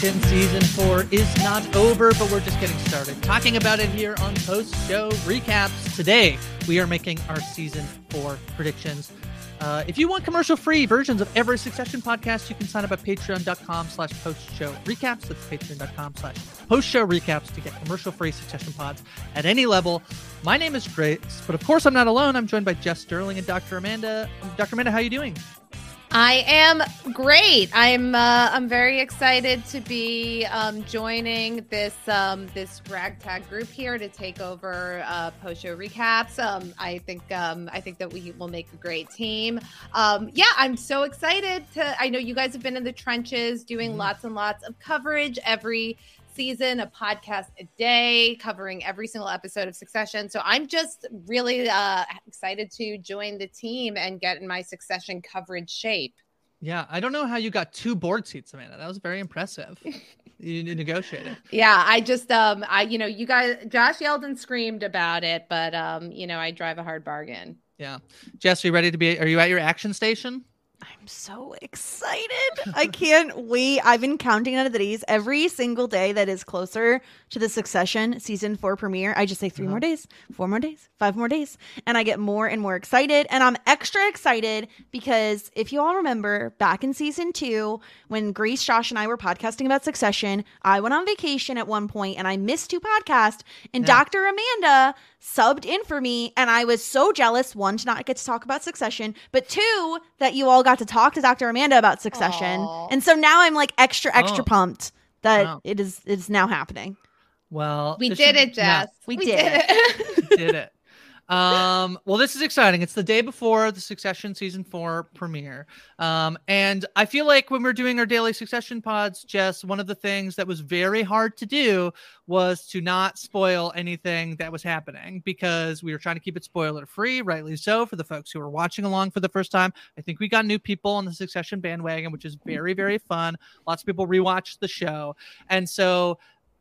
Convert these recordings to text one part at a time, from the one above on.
Succession Season 4 is not over, but we're just getting started talking about it here on post-show recaps. Today, we are making our Season 4 predictions. If you want commercial-free versions of every Succession podcast, you can sign up at patreon.com/postshowrecaps. That's patreon.com/postshowrecaps to get commercial-free Succession pods at any level. My name is Grace, but of course I'm not alone. I'm joined by Jess Sterling and Dr. Amanda. Dr. Amanda, how are you doing? I am great. I'm very excited to be joining this ragtag group here to take over post-show recaps. I think that we will make a great team. I'm so excited I know you guys have been in the trenches doing lots and lots of coverage every season, a podcast a day, covering every single episode of Succession. So I'm just really excited to join the team and get in my Succession coverage shape. Yeah, I don't know how you got 2 board seats, Amanda. That was very impressive. You negotiated. Yeah, I just, you guys, Josh yelled and screamed about it, but, I drive a hard bargain. Yeah. Jess, are you at your action station? I'm so excited. I can't wait. I've been counting down the days. Every single day that is closer to the Succession Season 4 premiere, I just say 3 more days, 4 more days, 5 more days. And I get more and more excited. And I'm extra excited because if you all remember back in Season 2, when Grace, Josh, and I were podcasting about Succession, I went on vacation at one point and I missed 2 podcasts. And Dr. Amanda subbed in for me. And I was so jealous, 1, to not get to talk about Succession, but 2, that you all got to talk to Dr. Amanda about Succession. Aww. And so now I'm like extra pumped that it is now happening. Well, we did it, Jess. Yeah, we did it. We did it. Well, this is exciting. It's the day before the Succession Season 4 premiere. And I feel like when we're doing our daily Succession pods, Jess, one of the things that was very hard to do was to not spoil anything that was happening because we were trying to keep it spoiler free, rightly so, for the folks who are watching along for the first time. I think we got new people on the Succession bandwagon, which is very, very fun. Lots of people rewatched the show. And so,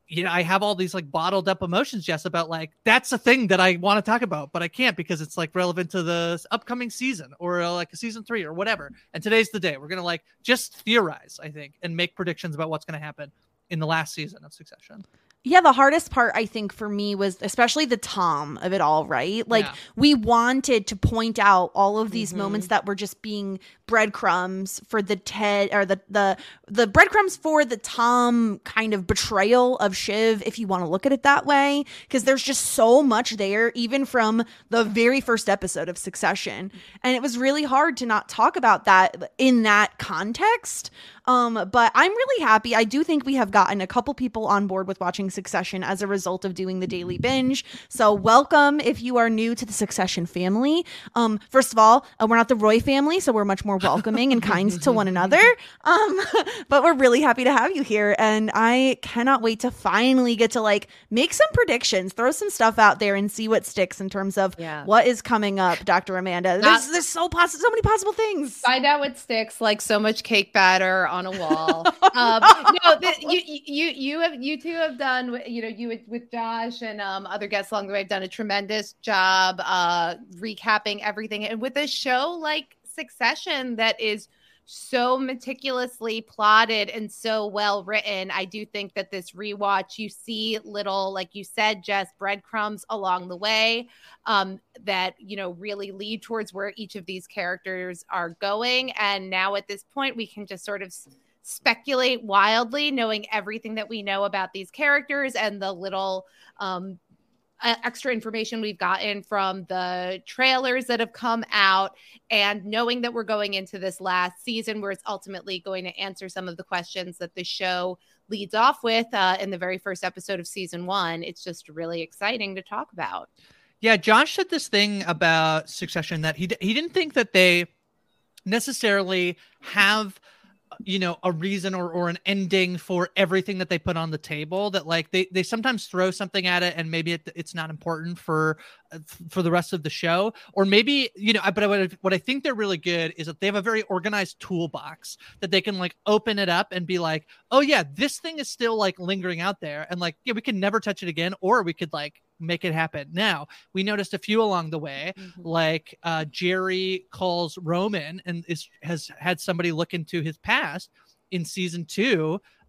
I have all these like bottled up emotions, Jess, about like, that's a thing that I want to talk about, but I can't because it's like relevant to the upcoming season or like a season 3 or whatever. And today's the day. We're going to like just theorize, I think, and make predictions about what's going to happen in the last season of Succession. Yeah, the hardest part, I think, for me was especially the Tom of it all, right? Like, we wanted to point out all of these moments that were just being breadcrumbs for the Ted, or the breadcrumbs for the Tom kind of betrayal of Shiv, if you want to look at it that way, because there's just so much there, even from the very first episode of Succession. And it was really hard to not talk about that in that context. But I'm really happy. I do think we have gotten a couple people on board with watching Succession as a result of doing the daily binge. So welcome if you are new to the Succession family. First of all, we're not the Roy family, so we're much more welcoming and kind to one another. But we're really happy to have you here. And I cannot wait to finally get to like make some predictions, throw some stuff out there and see what sticks in terms of what is coming up, Dr. Amanda. There's so many possible things. Find out what sticks, like so much cake batter on a wall. You two have done, you with Josh and other guests along the way have done a tremendous job recapping everything. And with a show like Succession that is so meticulously plotted and so well written, I do think that this rewatch, you see little, like you said, Jess, breadcrumbs along the way that, really lead towards where each of these characters are going. And now at this point, we can just sort of speculate wildly, knowing everything that we know about these characters and the little extra information we've gotten from the trailers that have come out, and knowing that we're going into this last season where it's ultimately going to answer some of the questions that the show leads off with in the very first episode of season 1. It's just really exciting to talk about. Yeah, Josh said this thing about Succession that he didn't think that they necessarily have a reason or an ending for everything that they put on the table, that like they sometimes throw something at it and maybe it's not important for the rest of the show, or maybe, but what I think they're really good is that they have a very organized toolbox that they can like open it up and be like, oh yeah, this thing is still like lingering out there. And like, yeah, we can never touch it again, or we could like make it happen. Now, we noticed a few along the way, like Jerry calls Roman and has had somebody look into his past in season 2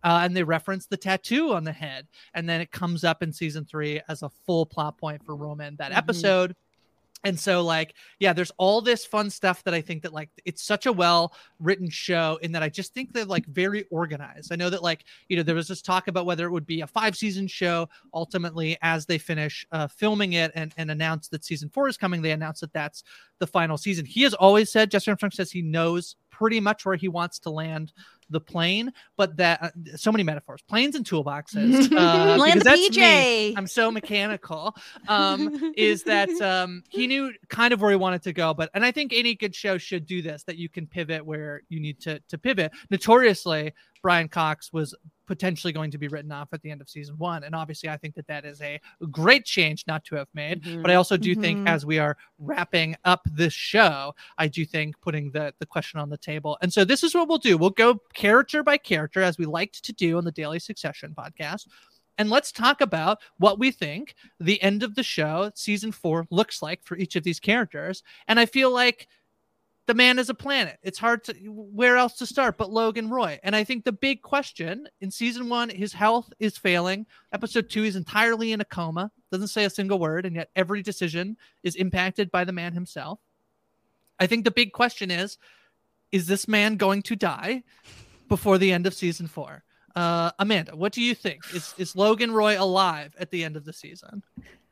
and they reference the tattoo on the head, and then it comes up in season 3 as a full plot point for Roman that episode. And so, like, yeah, there's all this fun stuff that I think that, like, it's such a well-written show in that I just think they're, like, very organized. I know that, like, you know, there was this talk about whether it would be a 5-season show. Ultimately, as they finish filming it and announce that season 4 is coming, they announced that that's the final season. He has always said, Jesse Armstrong says he knows pretty much where he wants to land the plane, but that so many metaphors, planes and toolboxes, because that's PJ. Me. I'm so mechanical. Is that he knew kind of where he wanted to go, and I think any good show should do this, that you can pivot where you need to pivot. Notoriously, Brian Cox was potentially going to be written off at the end of season 1. And obviously I think that is a great change not to have made. But I also do think as we are wrapping up this show, I do think putting the question on the table. And so this is what we'll do. We'll go character by character, as we liked to do on the Daily Succession podcast. And let's talk about what we think the end of the show, season 4, looks like for each of these characters. And I feel like the man is a planet. It's hard to, where else to start but Logan Roy. And I think the big question in season 1, his health is failing. Episode 2, he's entirely in a coma. Doesn't say a single word. And yet every decision is impacted by the man himself. I think the big question is this man going to die before the end of season 4? Amanda, what do you think? Is Logan Roy alive at the end of the season?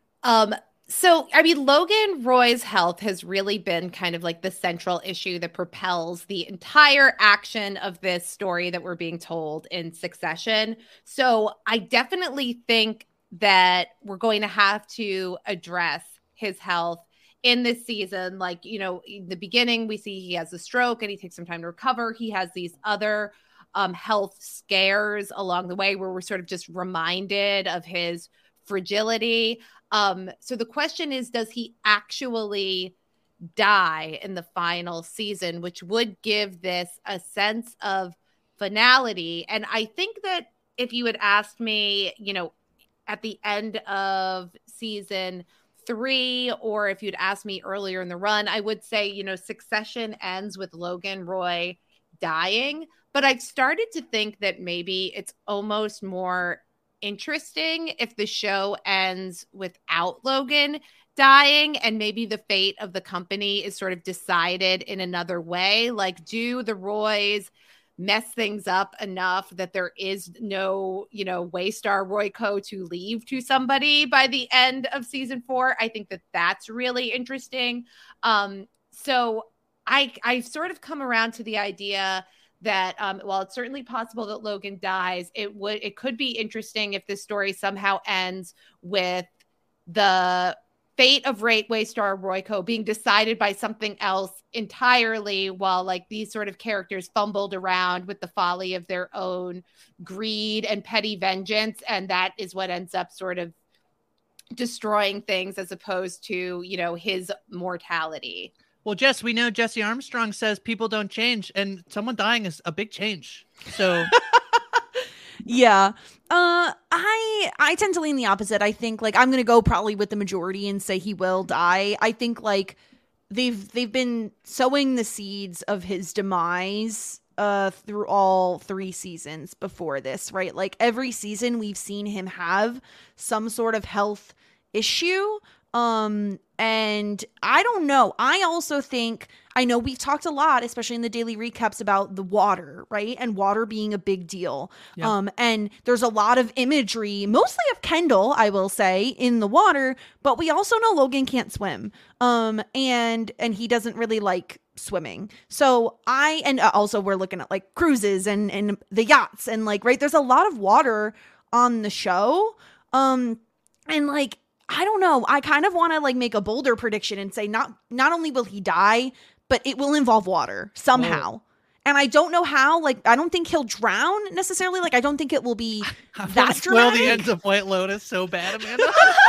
So, I mean, Logan Roy's health has really been kind of like the central issue that propels the entire action of this story that we're being told in Succession. So I definitely think that we're going to have to address his health in this season. Like, you know, in the beginning, we see he has a stroke and he takes some time to recover. He has these other health scares along the way where we're sort of just reminded of his fragility. So the question is, does he actually die in the final season, which would give this a sense of finality? And I think that if you had asked me, you know, at the end of season 3, or if you'd asked me earlier in the run, I would say, you know, Succession ends with Logan Roy dying. But I've started to think that maybe it's almost more interesting if the show ends without Logan dying, and maybe the fate of the company is sort of decided in another way. Like, do the Roys mess things up enough that there is no, you know, Waystar Royco to leave to somebody by the end of season 4? I think that that's really interesting. So I've sort of come around to the idea that while it's certainly possible that Logan dies, it could be interesting if this story somehow ends with the fate of Waystar Royco being decided by something else entirely, while like these sort of characters fumbled around with the folly of their own greed and petty vengeance, and that is what ends up sort of destroying things as opposed to, you know, his mortality. Well, Jess, we know Jesse Armstrong says people don't change, and someone dying is a big change. So, yeah, I tend to lean the opposite. I think like I'm going to go probably with the majority and say he will die. I think like they've been sowing the seeds of his demise through all 3 seasons before this, right? Like every season we've seen him have some sort of health issue. And I don't know. I also think, I know we've talked a lot, especially in the daily recaps, about the water, right? And water being a big deal. Yeah. And there's a lot of imagery, mostly of Kendall, I will say, in the water, but we also know Logan can't swim. And he doesn't really like swimming. So also we're looking at like cruises and the yachts and like, right, there's a lot of water on the show. And like, I don't know. I kind of want to like make a bolder prediction and say not only will he die, but it will involve water somehow. Oh. And I don't know how. Like, I don't think he'll drown necessarily. Like, I don't think it will be that dramatic. Well, the end of White Lotus so bad, Amanda.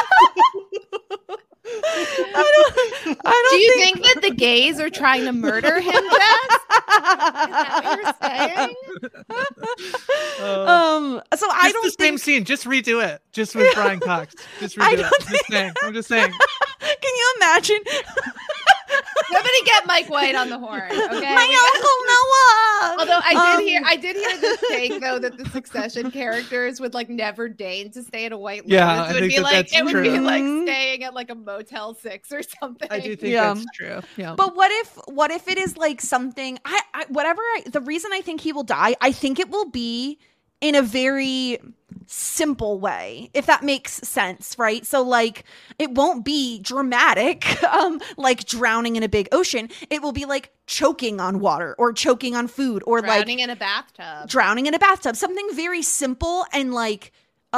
Do you think that the gays are trying to murder him, Jess? Is that what you're saying? So I don't think the same scene. Just redo it. Just with Brian Cox. Just redo it. I'm just saying. Can you imagine? Somebody get Mike White on the horn, okay? My Uncle Noah. Although I did hear this take though that the Succession characters would like never deign to stay at a White Lotus. Yeah, It would be like staying at like a Motel 6 or something. I do think that's true. Yeah. But what if it is like something? The reason I think he will die, I think it will be in a very simple way, if that makes sense, right? So like it won't be dramatic, like drowning in a big ocean. It will be like choking on water or choking on food or drowning like in a bathtub. Drowning in a bathtub. Something very simple and like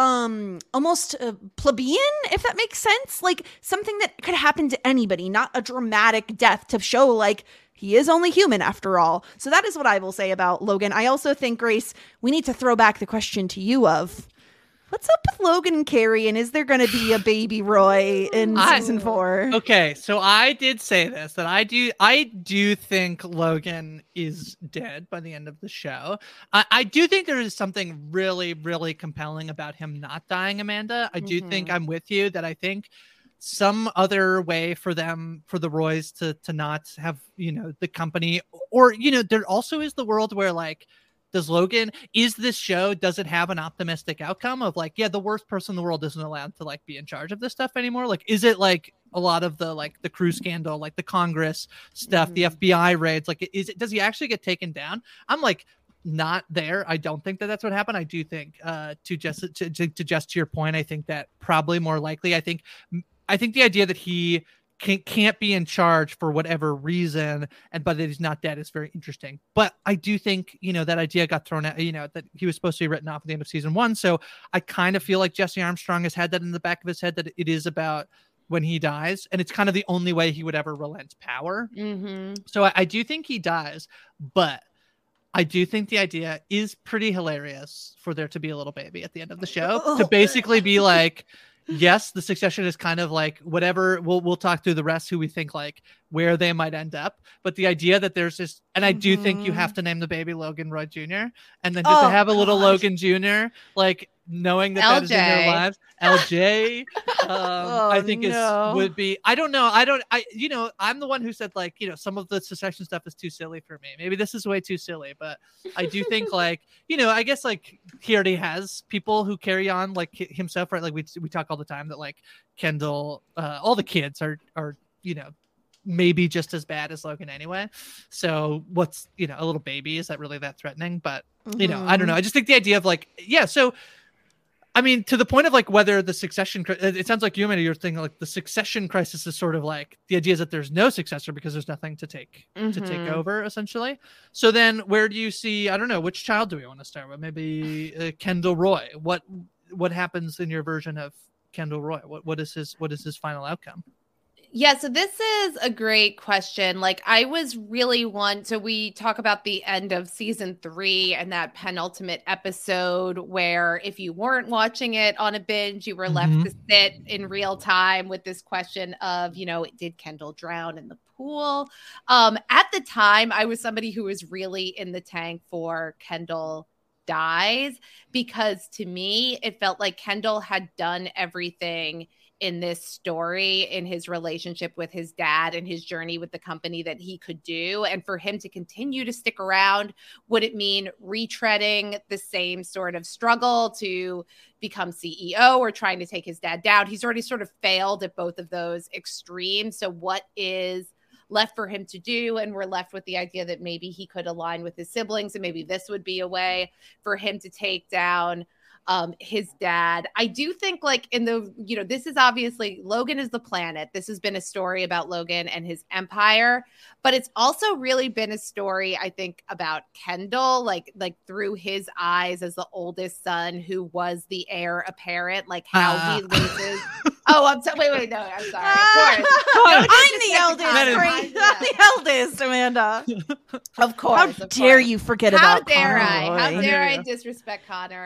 almost plebeian, if that makes sense. Like something that could happen to anybody, not a dramatic death to show like he is only human after all. So that is what I will say about Logan. I also think, Grace, we need to throw back the question to you of what's up with Logan and Carrie, and is there going to be a baby Roy in season 4? Okay, so I did say this, that I do think Logan is dead by the end of the show. I do think there is something really, really compelling about him not dying, Amanda. I do think I'm with you that I think some other way for the Roys to not have, the company, or, there also is the world where like, does this show, does it have an optimistic outcome of like, yeah, the worst person in the world isn't allowed to like be in charge of this stuff anymore? Like, is it like a lot of the, like the crew scandal, like the Congress stuff, the FBI raids, like does he actually get taken down? I'm like, not there. I don't think that that's what happened. I do think to just your point, I think that probably more likely, I think the idea that he can't be in charge for whatever reason, but that he's not dead is very interesting. But I do think, that idea got thrown out, that he was supposed to be written off at the end of season 1. So I kind of feel like Jesse Armstrong has had that in the back of his head, that it is about when he dies. And it's kind of the only way he would ever relent power. So I do think he dies, but I do think the idea is pretty hilarious for there to be a little baby at the end of the show to basically be like, yes, the Succession is kind of like whatever. We'll talk through the rest who we think like where they might end up. But the idea that there's this, and I do think you have to name the baby Logan Roy Jr. and then just to have a little Logan Jr. like knowing that is in their lives. LJ, I think would be. I don't know. I'm the one who said like some of the Succession stuff is too silly for me. Maybe this is way too silly, but I do think like I guess like he already has people who carry on like himself, right? Like we talk all the time that like Kendall, all the kids are maybe just as bad as Logan anyway. So what's a little baby, is that really that threatening? But I don't know. I just think the idea of like so. I mean, to the point of like whether the succession, it sounds like you're thinking like the succession crisis is sort of like the idea is that there's no successor because there's nothing to take over essentially. So then where do you see, I don't know, which child do we want to start with? Maybe Kendall Roy. What happens in your version of Kendall Roy? What is his final outcome? Yeah, so this is a great question. Like I was really so we talk about the end of season 3 and that penultimate episode where if you weren't watching it on a binge, you were left to sit in real time with this question of, did Kendall drown in the pool? At the time, I was somebody who was really in the tank for Kendall dies, because to me, it felt like Kendall had done everything in this story, in his relationship with his dad and his journey with the company, that he could do. And for him to continue to stick around, would it mean retreading the same sort of struggle to become CEO or trying to take his dad down? He's already sort of failed at both of those extremes. So what is left for him to do? And we're left with the idea that maybe he could align with his siblings, and maybe this would be a way for him to take down his dad. I do think like in the, this is obviously Logan is the planet. This has been a story about Logan and his empire, but it's also really been a story, I think, about Kendall, like through his eyes as the oldest son who was the heir apparent, like how he loses. Oh, wait, no, I'm sorry. Of course. I'm the eldest. I'm the eldest, Amanda. Of course. How dare you forget about Connor? How dare I disrespect Connor?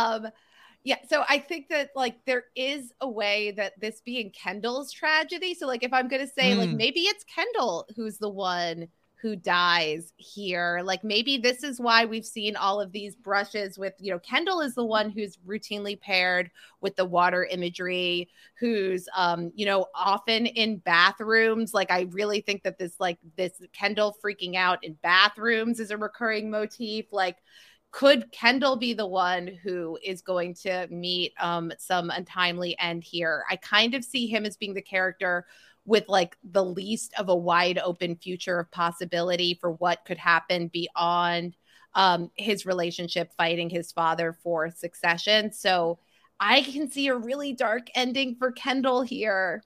Yeah, so I think that like there is a way that this being Kendall's tragedy. So like if I'm going to say like maybe it's Kendall who's the one who dies here. Like maybe this is why we've seen all of these brushes with, you know, Kendall is the one who's routinely paired with the water imagery, who's, you know, often in bathrooms. Like I really think that this Kendall freaking out in bathrooms is a recurring motif. Like, could Kendall be the one who is going to meet some untimely end here? I kind of see him as being the character with like the least of a wide open future of possibility for what could happen beyond his relationship fighting his father for succession. So I can see a really dark ending for Kendall here.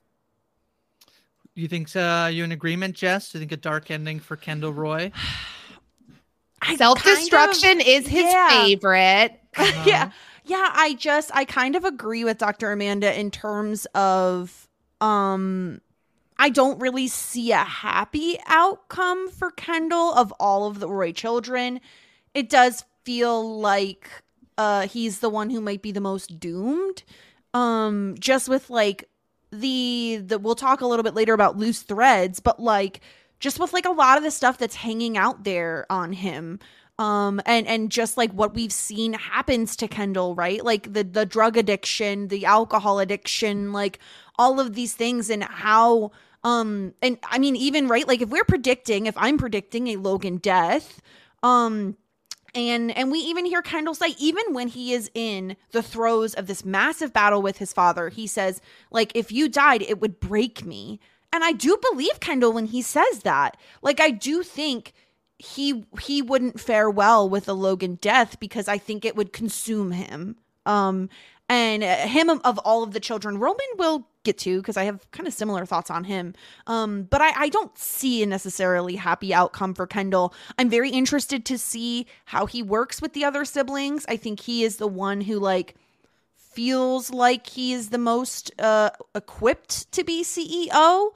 You think you in agreement, Jess? Do you think a dark ending for Kendall Roy? Self-destruction is his favorite. Yeah. I kind of agree with Dr. Amanda in terms of I don't really see a happy outcome for Kendall of all of the Roy children. It does feel like he's the one who might be the most doomed. Just with like the we'll talk a little bit later about loose threads, but like just with like a lot of the stuff that's hanging out there on him. And just like what we've seen happens to Kendall, right? Like the drug addiction, the alcohol addiction, like all of these things, and how and I mean, even right, like if I'm predicting a Logan death, and we even hear Kendall say, even when he is in the throes of this massive battle with his father, he says, like, if you died, it would break me. And I do believe Kendall when he says that. Like, I do think he wouldn't fare well with a Logan death, because I think it would consume him. And him of all of the children, Roman will get to, because I have kind of similar thoughts on him. But I don't see a necessarily happy outcome for Kendall. I'm very interested to see how he works with the other siblings. I think he is the one who like feels like he is the most equipped to be CEO.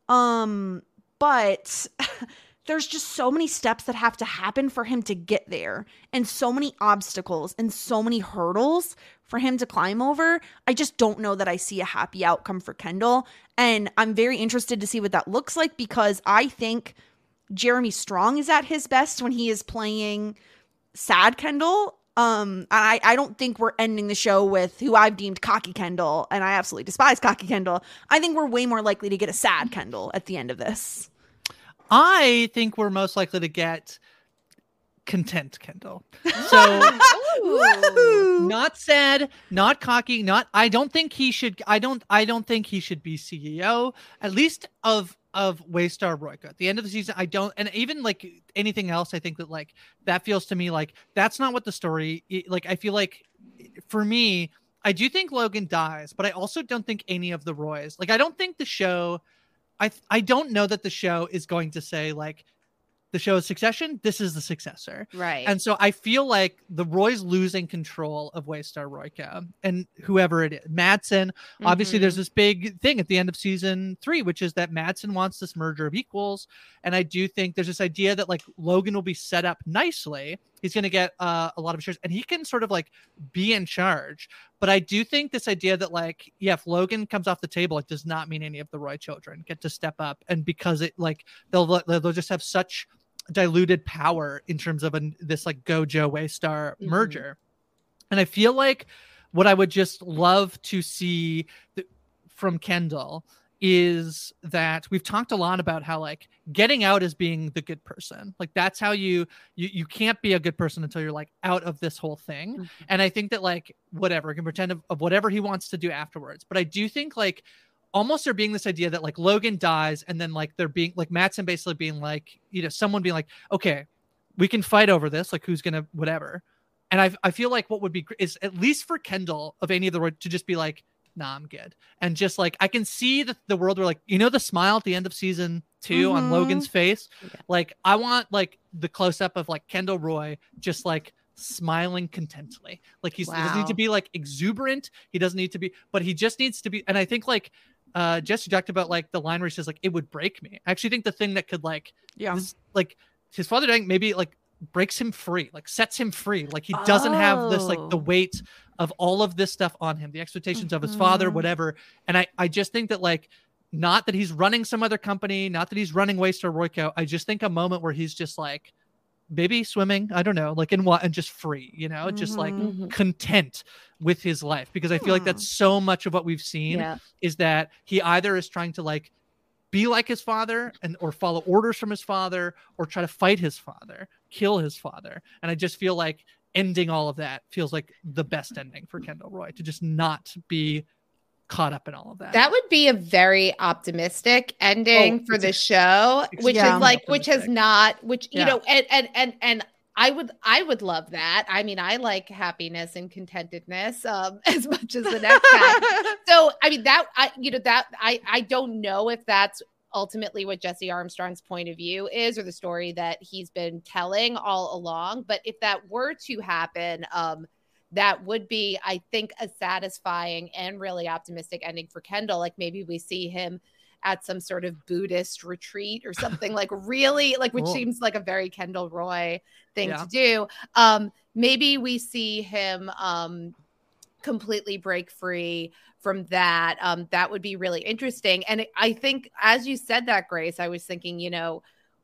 But there's just so many steps that have to happen for him to get there, and so many obstacles and so many hurdles for him to climb over. I just don't know that I see a happy outcome for Kendall. And I'm very interested to see what that looks like, because I think Jeremy Strong is at his best when he is playing sad Kendall. I don't think we're ending the show with who I've deemed cocky Kendall, and I absolutely despise cocky Kendall. I think we're way more likely to get a sad Kendall at the end of this. I think we're most likely to get content Kendall. So not sad, not cocky, I don't think he should be CEO, at least of Waystar Royco. At the end of the season, I don't, and even like anything else, I think that like that feels to me like that's not what the story, like I feel like for me, I do think Logan dies, but I also don't think any of the Roys, like I don't think the show, I don't know that the show is going to say like the show is Succession, this is the successor. Right. And so I feel like the Roy's losing control of Waystar Royco and whoever it is. Madsson, obviously there's this big thing at the end of season 3, which is that Madsson wants this merger of equals. And I do think there's this idea that like Logan will be set up nicely. He's going to get a lot of shares and he can sort of like be in charge. But I do think this idea that like, yeah, if Logan comes off the table, it does not mean any of the Roy children get to step up. And because it like, they'll just have such diluted power in terms of this like Gojo Waystar merger. And I feel like what I would just love to see from Kendall is that we've talked a lot about how like getting out is being the good person. Like that's how you can't be a good person until you're like out of this whole thing. And I think that like whatever, can pretend of whatever he wants to do afterwards. But I do think like almost there being this idea that like Logan dies and then like there being like Madsson basically being like, you know, someone being like, okay, we can fight over this, like who's gonna whatever. And I feel like what would be is at least for Kendall of any of the to just be like, nah, I'm good. And just like I can see the world where like, you know, the smile at the end of season 2 on Logan's face. Like I want like the close up of like Kendall Roy just like smiling contently. Like he doesn't need to be like exuberant. He doesn't need to be, but he just needs to be. And I think like Jesse talked about like the line where he says like it would break me. I actually think the thing that could like like his father dying maybe like breaks him free, like sets him free, like he doesn't have this like the weight of all of this stuff on him, the expectations of his father, whatever. And I just think that like not that he's running some other company, not that he's running Waystar Royco. I just think a moment where he's just like maybe swimming, I don't know, like in what, and just free, you know, just like content with his life. Because I feel like that's so much of what we've seen is that he either is trying to like be like his father or follow orders from his father, or try to fight his father, kill his father. And I just feel like ending all of that feels like the best ending for Kendall Roy, to just not be caught up in all of that. That would be a very optimistic ending for the show, which is like, which has not, which, you know, and I would love that. I mean, I like happiness and contentedness as much as the next guy. So, I mean, I don't know if that's ultimately what Jesse Armstrong's point of view is, or the story that he's been telling all along. But if that were to happen, that would be, I think, a satisfying and really optimistic ending for Kendall. Like maybe we see him at some sort of Buddhist retreat or something like really like, which seems like a very Kendall Roy thing to do. Maybe we see him completely break free from that. That would be really interesting. And I think as you said that, Grace, I was thinking, you know,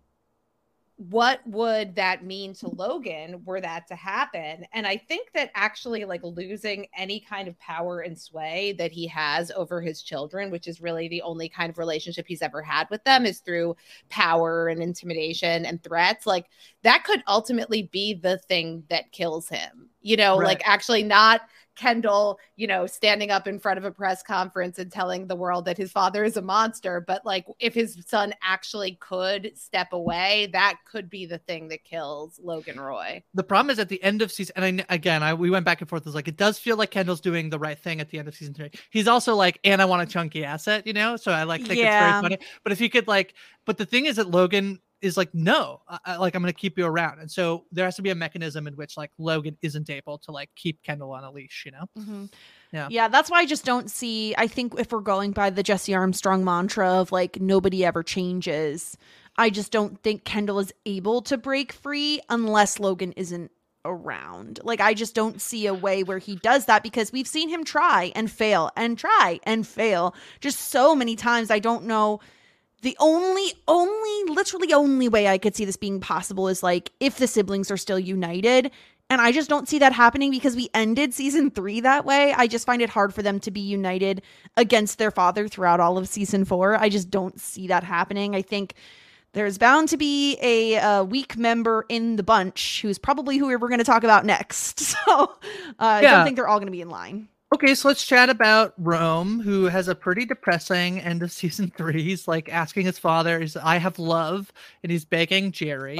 what would that mean to Logan were that to happen? And I think that actually like losing any kind of power and sway that he has over his children, which is really the only kind of relationship he's ever had with them, is through power and intimidation and threats. Like that could ultimately be the thing that kills him, you know, like actually not Kendall, you know, standing up in front of a press conference and telling the world that his father is a monster. But like, if his son actually could step away, that could be the thing that kills Logan Roy. The problem is at the end of season, and we went back and forth. It was like, it does feel like Kendall's doing the right thing at the end of season 3. He's also like, and I want a chunky asset, you know? So I like think it's very funny. But if you could like, but the thing is that Logan is like, no, I'm going to keep you around. And so there has to be a mechanism in which like Logan isn't able to like keep Kendall on a leash, you know? Yeah, that's why I just don't see, I think if we're going by the Jesse Armstrong mantra of like, nobody ever changes, I just don't think Kendall is able to break free unless Logan isn't around. Like, I just don't see a way where he does that, because we've seen him try and fail and try and fail just so many times. I don't know. The literally only way I could see this being possible is like if the siblings are still united. And I just don't see that happening, because we ended season 3 that way. I just find it hard for them to be united against their father throughout all of season 4. I just don't see that happening. I think there's bound to be a weak member in the bunch who's probably who we're going to talk about next. So I don't think they're all going to be in line. Okay, so let's chat about Rome, who has a pretty depressing end of season 3. He's like asking his father, I have love, and he's begging Jerry.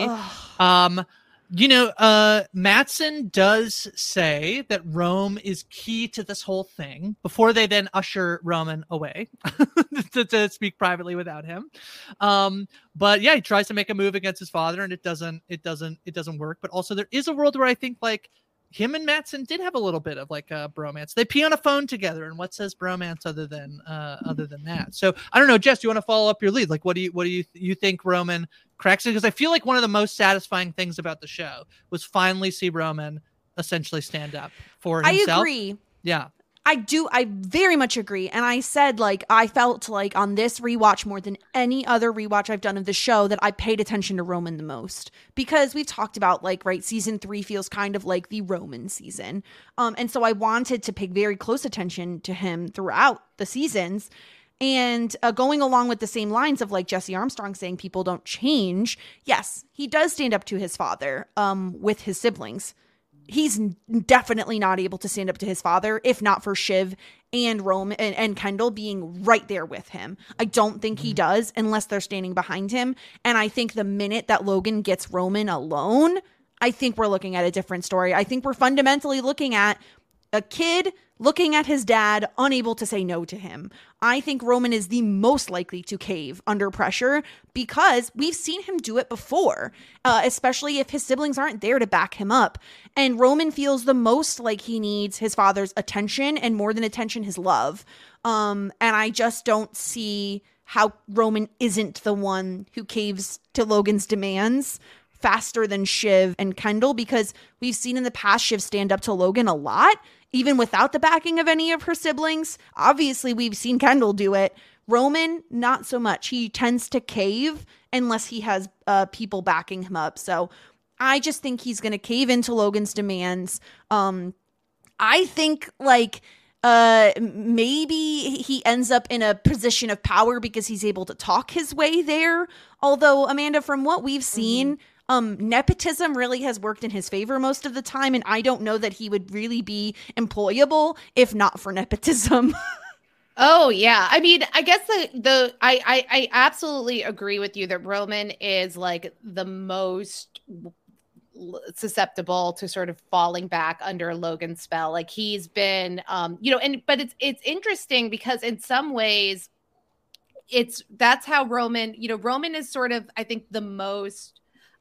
You know, Matsson does say that Rome is key to this whole thing before they then usher Roman away to speak privately without him. But yeah, he tries to make a move against his father, and it doesn't work. But also there is a world where I think like him and Matsson did have a little bit of like a bromance. They pee on a phone together, and what says bromance other than that? So I don't know, Jess, do you want to follow up your lead? Like, what do you think Roman cracks it? Because I feel like one of the most satisfying things about the show was finally see Roman essentially stand up for himself. I agree. Yeah. I do. I very much agree. And I said, like, I felt like on this rewatch more than any other rewatch I've done of the show that I paid attention to Roman the most, because we've talked about like, right, season 3 feels kind of like the Roman season. And so I wanted to pay very close attention to him throughout the seasons. And going along with the same lines of like Jesse Armstrong saying people don't change. Yes, he does stand up to his father with his siblings. He's definitely not able to stand up to his father, if not for Shiv and Rome and Kendall being right there with him. I don't think he does unless they're standing behind him. And I think the minute that Logan gets Roman alone, I think we're looking at a different story. I think we're fundamentally looking at a kid looking at his dad, unable to say no to him. I think Roman is the most likely to cave under pressure because we've seen him do it before, especially if his siblings aren't there to back him up. And Roman feels the most like he needs his father's attention, and more than attention, his love. And I just don't see how Roman isn't the one who caves to Logan's demands faster than Shiv and Kendall, because we've seen in the past Shiv stand up to Logan a lot, even without the backing of any of her siblings. Obviously, we've seen Kendall do it Roman, not so much. He tends to cave unless he has people backing him up. So I just think he's going to cave into Logan's demands. I think like maybe he ends up in a position of power because he's able to talk his way there. Although, Amanda, from what we've seen, nepotism really has worked in his favor most of the time. And I don't know that he would really be employable if not for nepotism. Oh yeah. I mean, I guess I absolutely agree with you that Roman is like the most susceptible to sort of falling back under Logan's spell. Like he's been but it's interesting because in some ways that's how Roman is sort of, I think, the most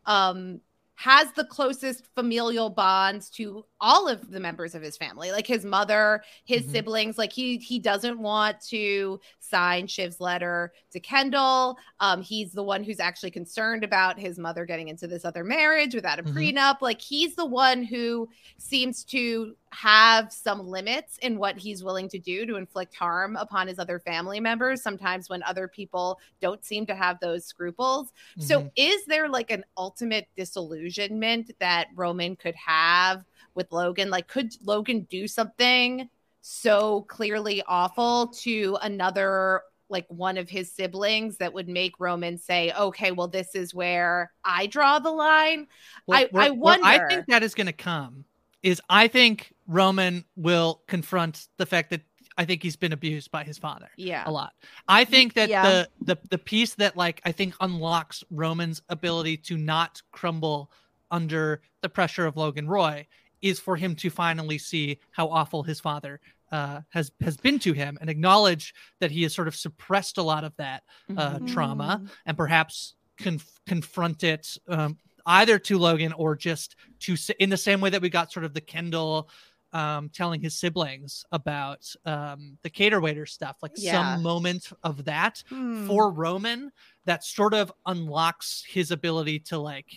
has the closest familial bonds to all of the members of his family, like his mother, his siblings. Like he doesn't want to sign Shiv's letter to Kendall. He's the one who's actually concerned about his mother getting into this other marriage without a prenup. Like he's the one who seems to have some limits in what he's willing to do to inflict harm upon his other family members, sometimes when other people don't seem to have those scruples. So is there like an ultimate disillusionment that Roman could have with Logan? Like, could Logan do something so clearly awful to another, like one of his siblings, that would make Roman say, okay, well, this is where I draw the line? I wonder. What I think that is going to come is I think Roman will confront the fact that I think he's been abused by his father a lot. I think that the piece that like I think unlocks Roman's ability to not crumble under the pressure of Logan Roy is for him to finally see how awful his father has been to him and acknowledge that he has sort of suppressed a lot of that trauma and perhaps confront it either to Logan or just to, in the same way that we got sort of the Kendall telling his siblings about the cater waiter stuff, like some moment of that for Roman that sort of unlocks his ability to like,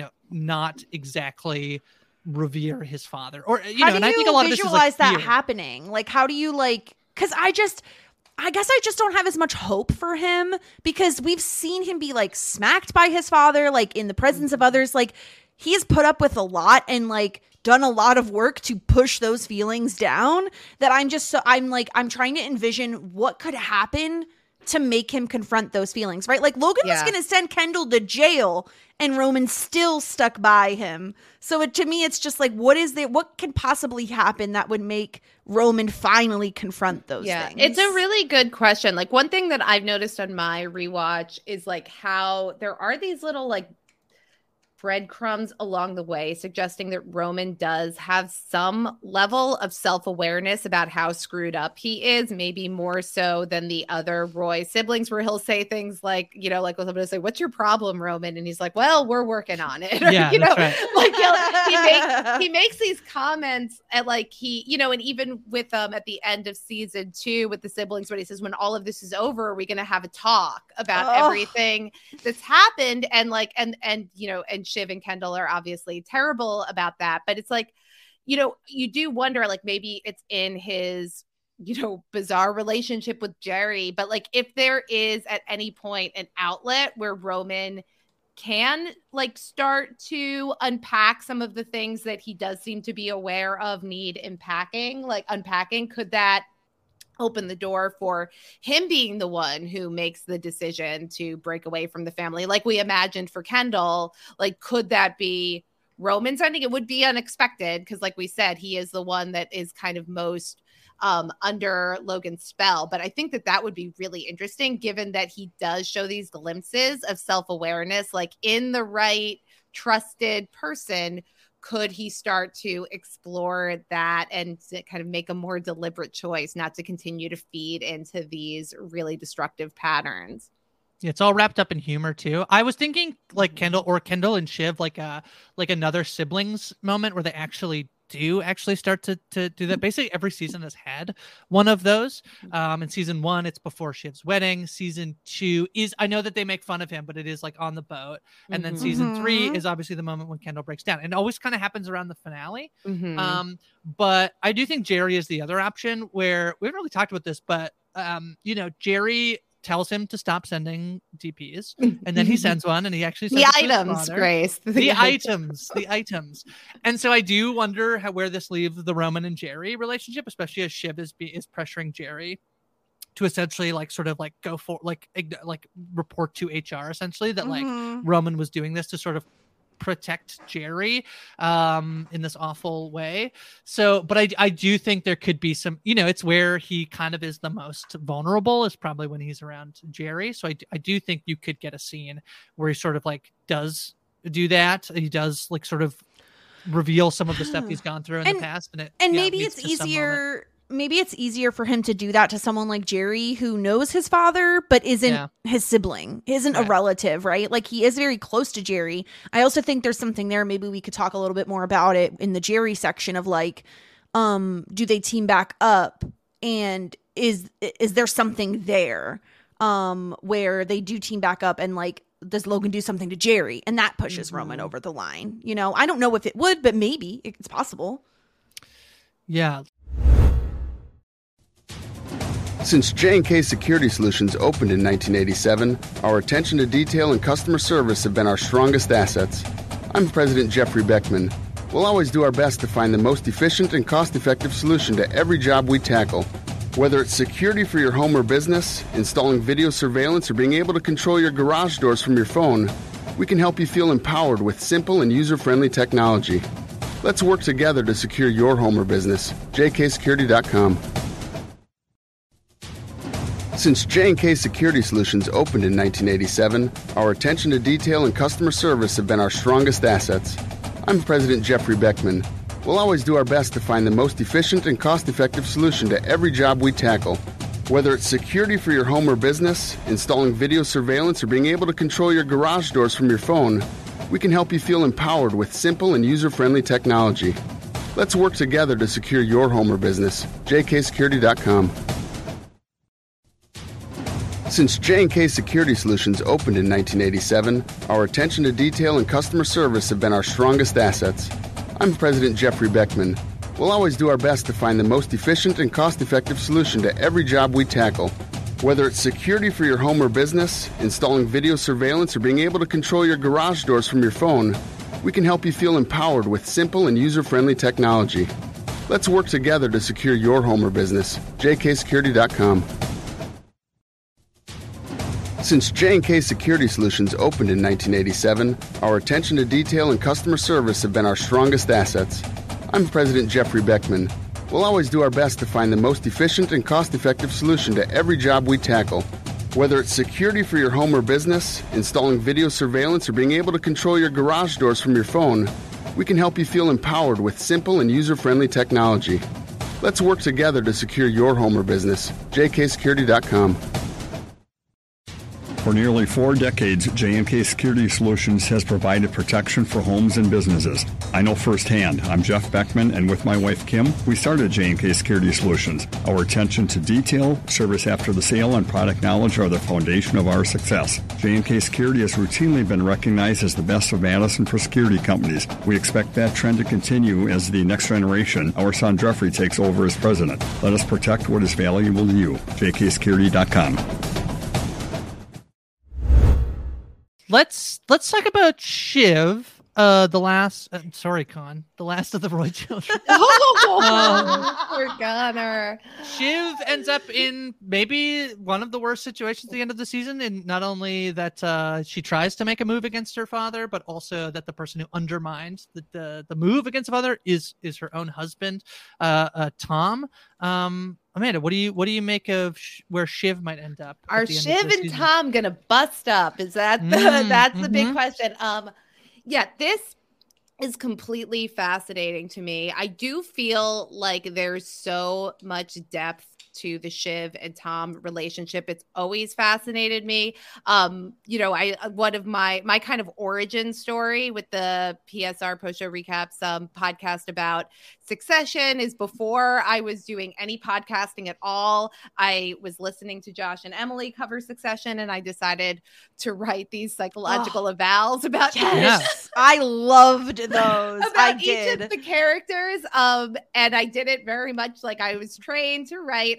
not exactly revere his father, or and I think a lot of this is like that happening. Like, how do you like? Because I guess I just don't have as much hope for him because we've seen him be like smacked by his father, like in the presence of others. Like he has put up with a lot and like done a lot of work to push those feelings down. That I'm trying to envision what could happen to make him confront those feelings, right? Like Logan was going to send Kendall to jail and Roman still stuck by him. So to me, it's just like, what can possibly happen that would make Roman finally confront those things? It's a really good question. Like one thing that I've noticed on my rewatch is like how there are these little like breadcrumbs along the way suggesting that Roman does have some level of self-awareness about how screwed up he is, maybe more so than the other Roy siblings, where he'll say things like, like when somebody say, "What's your problem, Roman?" And he's like, "Well, we're working on it." Yeah, that's right. Like he makes these comments at like and even with at the end of season 2 with the siblings, when he says, "When all of this is over, are we going to have a talk about everything that's happened?" And like and Shiv and Kendall are obviously terrible about that, but it's like, you do wonder, like maybe it's in his, bizarre relationship with Jerry, but like if there is at any point an outlet where Roman can like start to unpack some of the things that he does seem to be aware of need unpacking, could that open the door for him being the one who makes the decision to break away from the family, like we imagined for Kendall? Like, could that be Roman's ending? It would be unexpected because, like we said, he is the one that is kind of most under Logan's spell. But I think that would be really interesting, given that he does show these glimpses of self-awareness, like in the right trusted person. Could he start to explore that and to kind of make a more deliberate choice not to continue to feed into these really destructive patterns? It's all wrapped up in humor too. I was thinking like Kendall and Shiv, like another siblings moment where they actually start to do that. Basically every season has had one of those. In season 1, it's before Shiv's wedding. Season 2 is, I know that they make fun of him, but it is like on the boat. And then season 3 is obviously the moment when Kendall breaks down, and it always kind of happens around the finale. But I do think Jerry is the other option, where we haven't really talked about this, but Jerry tells him to stop sending DPs, and then he sends one, and he actually sends the items, Grace. The items. And so I do wonder where this leaves the Roman and Jerry relationship, especially as Shiv is pressuring Jerry to essentially like sort of like go for like report to HR essentially that like Roman was doing this to sort of protect Jerry in this awful way. So, but I do think there could be some, it's where he kind of is the most vulnerable is probably when he's around Jerry. So I do think you could get a scene where he sort of like does do that. He does like sort of reveal some of the stuff he's gone through in the past. And maybe it's easier. Maybe it's easier for him to do that to someone like Jerry who knows his father, but isn't his sibling, isn't a relative, right? Like he is very close to Jerry. I also think there's something there. Maybe we could talk a little bit more about it in the Jerry section of like, do they team back up? And is there something there where they do team back up and like, does Logan do something to Jerry? And that pushes Roman over the line. I don't know if it would, but maybe it's possible. Yeah. Since J&K Security Solutions opened in 1987, our attention to detail and customer service have been our strongest assets. I'm President Jeffrey Beckman. We'll always do our best to find the most efficient and cost-effective solution to every job we tackle. Whether it's security for your home or business, installing video surveillance, or being able to control your garage doors from your phone, we can help you feel empowered with simple and user-friendly technology. Let's work together to secure your home or business. jksecurity.com. Since J&K Security Solutions opened in 1987, our attention to detail and customer service have been our strongest assets. I'm President Jeffrey Beckman. We'll always do our best to find the most efficient and cost-effective solution to every job we tackle. Whether it's security for your home or business, installing video surveillance, or being able to control your garage doors from your phone, we can help you feel empowered with simple and user-friendly technology. Let's work together to secure your home or business. jksecurity.com. Since J&K Security Solutions opened in 1987, our attention to detail and customer service have been our strongest assets. I'm President Jeffrey Beckman. We'll always do our best to find the most efficient and cost-effective solution to every job we tackle. Whether it's security for your home or business, installing video surveillance, or being able to control your garage doors from your phone, we can help you feel empowered with simple and user-friendly technology. Let's work together to secure your home or business. jksecurity.com. Since J&K Security Solutions opened in 1987, our attention to detail and customer service have been our strongest assets. I'm President Jeffrey Beckman. We'll always do our best to find the most efficient and cost-effective solution to every job we tackle. Whether it's security for your home or business, installing video surveillance, or being able to control your garage doors from your phone, we can help you feel empowered with simple and user-friendly technology. Let's work together to secure your home or business. jksecurity.com. For nearly 4 decades, J&K Security Solutions has provided protection for homes and businesses. I know firsthand. I'm Jeff Beckman, and with my wife, Kim, we started J&K Security Solutions. Our attention to detail, service after the sale, and product knowledge are the foundation of our success. J&K Security has routinely been recognized as the best of Madison for security companies. We expect that trend to continue as the next generation, our son Jeffrey, takes over as president. Let us protect what is valuable to you. jksecurity.com. Let's talk about Shiv, the last of the Roy children. Poor Gunner. Shiv ends up in maybe one of the worst situations at the end of the season, and not only that she tries to make a move against her father, but also that the person who undermined the move against the father is her own husband, Tom. Amanda, what do you make of where Shiv might end up? Are Shiv and Tom gonna bust up? Is that that's the big question? Yeah, this is completely fascinating to me. I do feel like there's so much depth to the Shiv and Tom relationship. It's always fascinated me. One of my kind of origin story with the PSR post show recaps podcast about Succession is before I was doing any podcasting at all. I was listening to Josh and Emily cover Succession, and I decided to write these psychological evals about I loved those. About each of the characters. And I did it very much like I was trained to write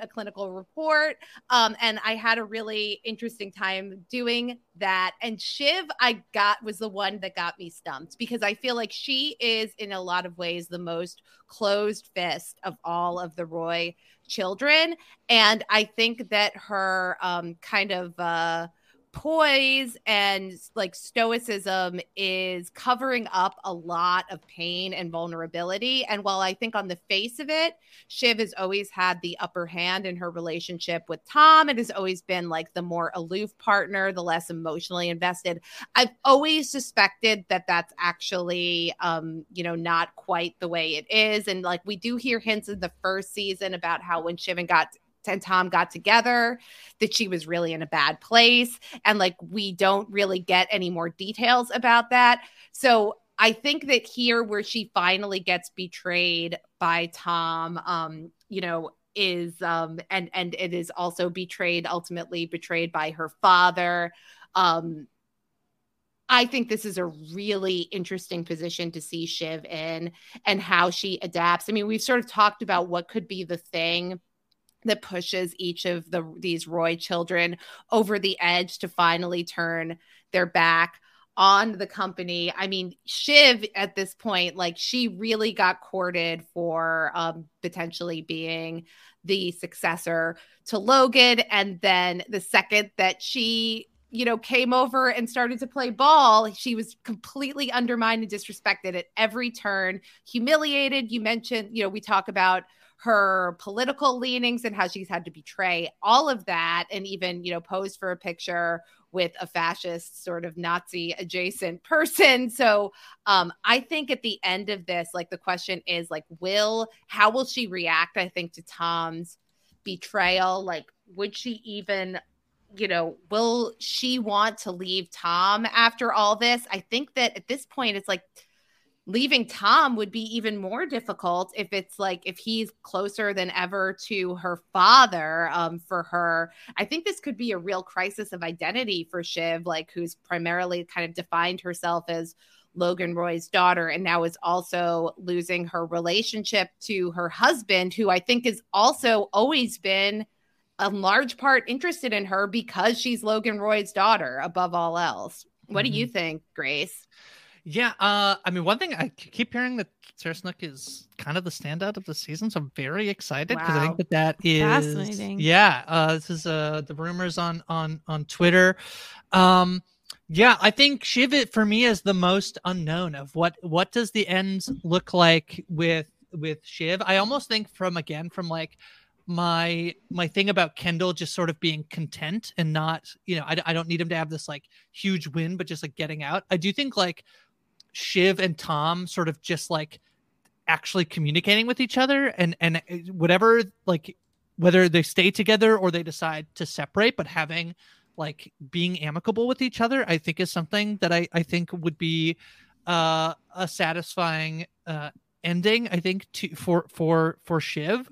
a clinical report. And I had a really interesting time doing that. And Shiv, was the one that got me stumped, because I feel like she is in a lot of ways the most closed fist of all of the Roy children. And I think that her kind of poise and like stoicism is covering up a lot of pain and vulnerability. And while I think on the face of it, Shiv has always had the upper hand in her relationship with Tom, it has always been like the more aloof partner, the less emotionally invested. I've always suspected that that's actually, not quite the way it is. And like, we do hear hints in the first season about how when Shiv and Tom got together, that she was really in a bad place. And like, we don't really get any more details about that. So I think that here where she finally gets betrayed by Tom, is, and it is also ultimately betrayed by her father. I think this is a really interesting position to see Shiv in and how she adapts. I mean, we've sort of talked about what could be the thing that pushes each of these Roy children over the edge to finally turn their back on the company. I mean, Shiv at this point, like, she really got courted for potentially being the successor to Logan. And then the second that she, came over and started to play ball, she was completely undermined and disrespected at every turn, humiliated. You mentioned, we talk about her political leanings and how she's had to betray all of that, and even, pose for a picture with a fascist sort of Nazi adjacent person. So I think at the end of this, like, the question is like, how will she react, I think, to Tom's betrayal? Like, would she even, will she want to leave Tom after all this? I think that at this point, it's like, leaving Tom would be even more difficult if he's closer than ever to her father. For her, I think this could be a real crisis of identity for Shiv, like, who's primarily kind of defined herself as Logan Roy's daughter, and now is also losing her relationship to her husband, who I think has also always been in large part interested in her because she's Logan Roy's daughter above all else. What do you think, Grace? Yeah, I mean, one thing I keep hearing that Sarah Snook is kind of the standout of the season, so I'm very excited because I think that is fascinating. Yeah, this is the rumors on Twitter. Yeah, I think Shiv for me is the most unknown of what does the ends look like with Shiv. I almost think from like my thing about Kendall just sort of being content and not, I don't need him to have this like huge win, but just like getting out. I do think like Shiv and Tom sort of just like actually communicating with each other and whatever, like whether they stay together or they decide to separate, but having like being amicable with each other, I think is something that I think would be a satisfying ending, I think, for Shiv.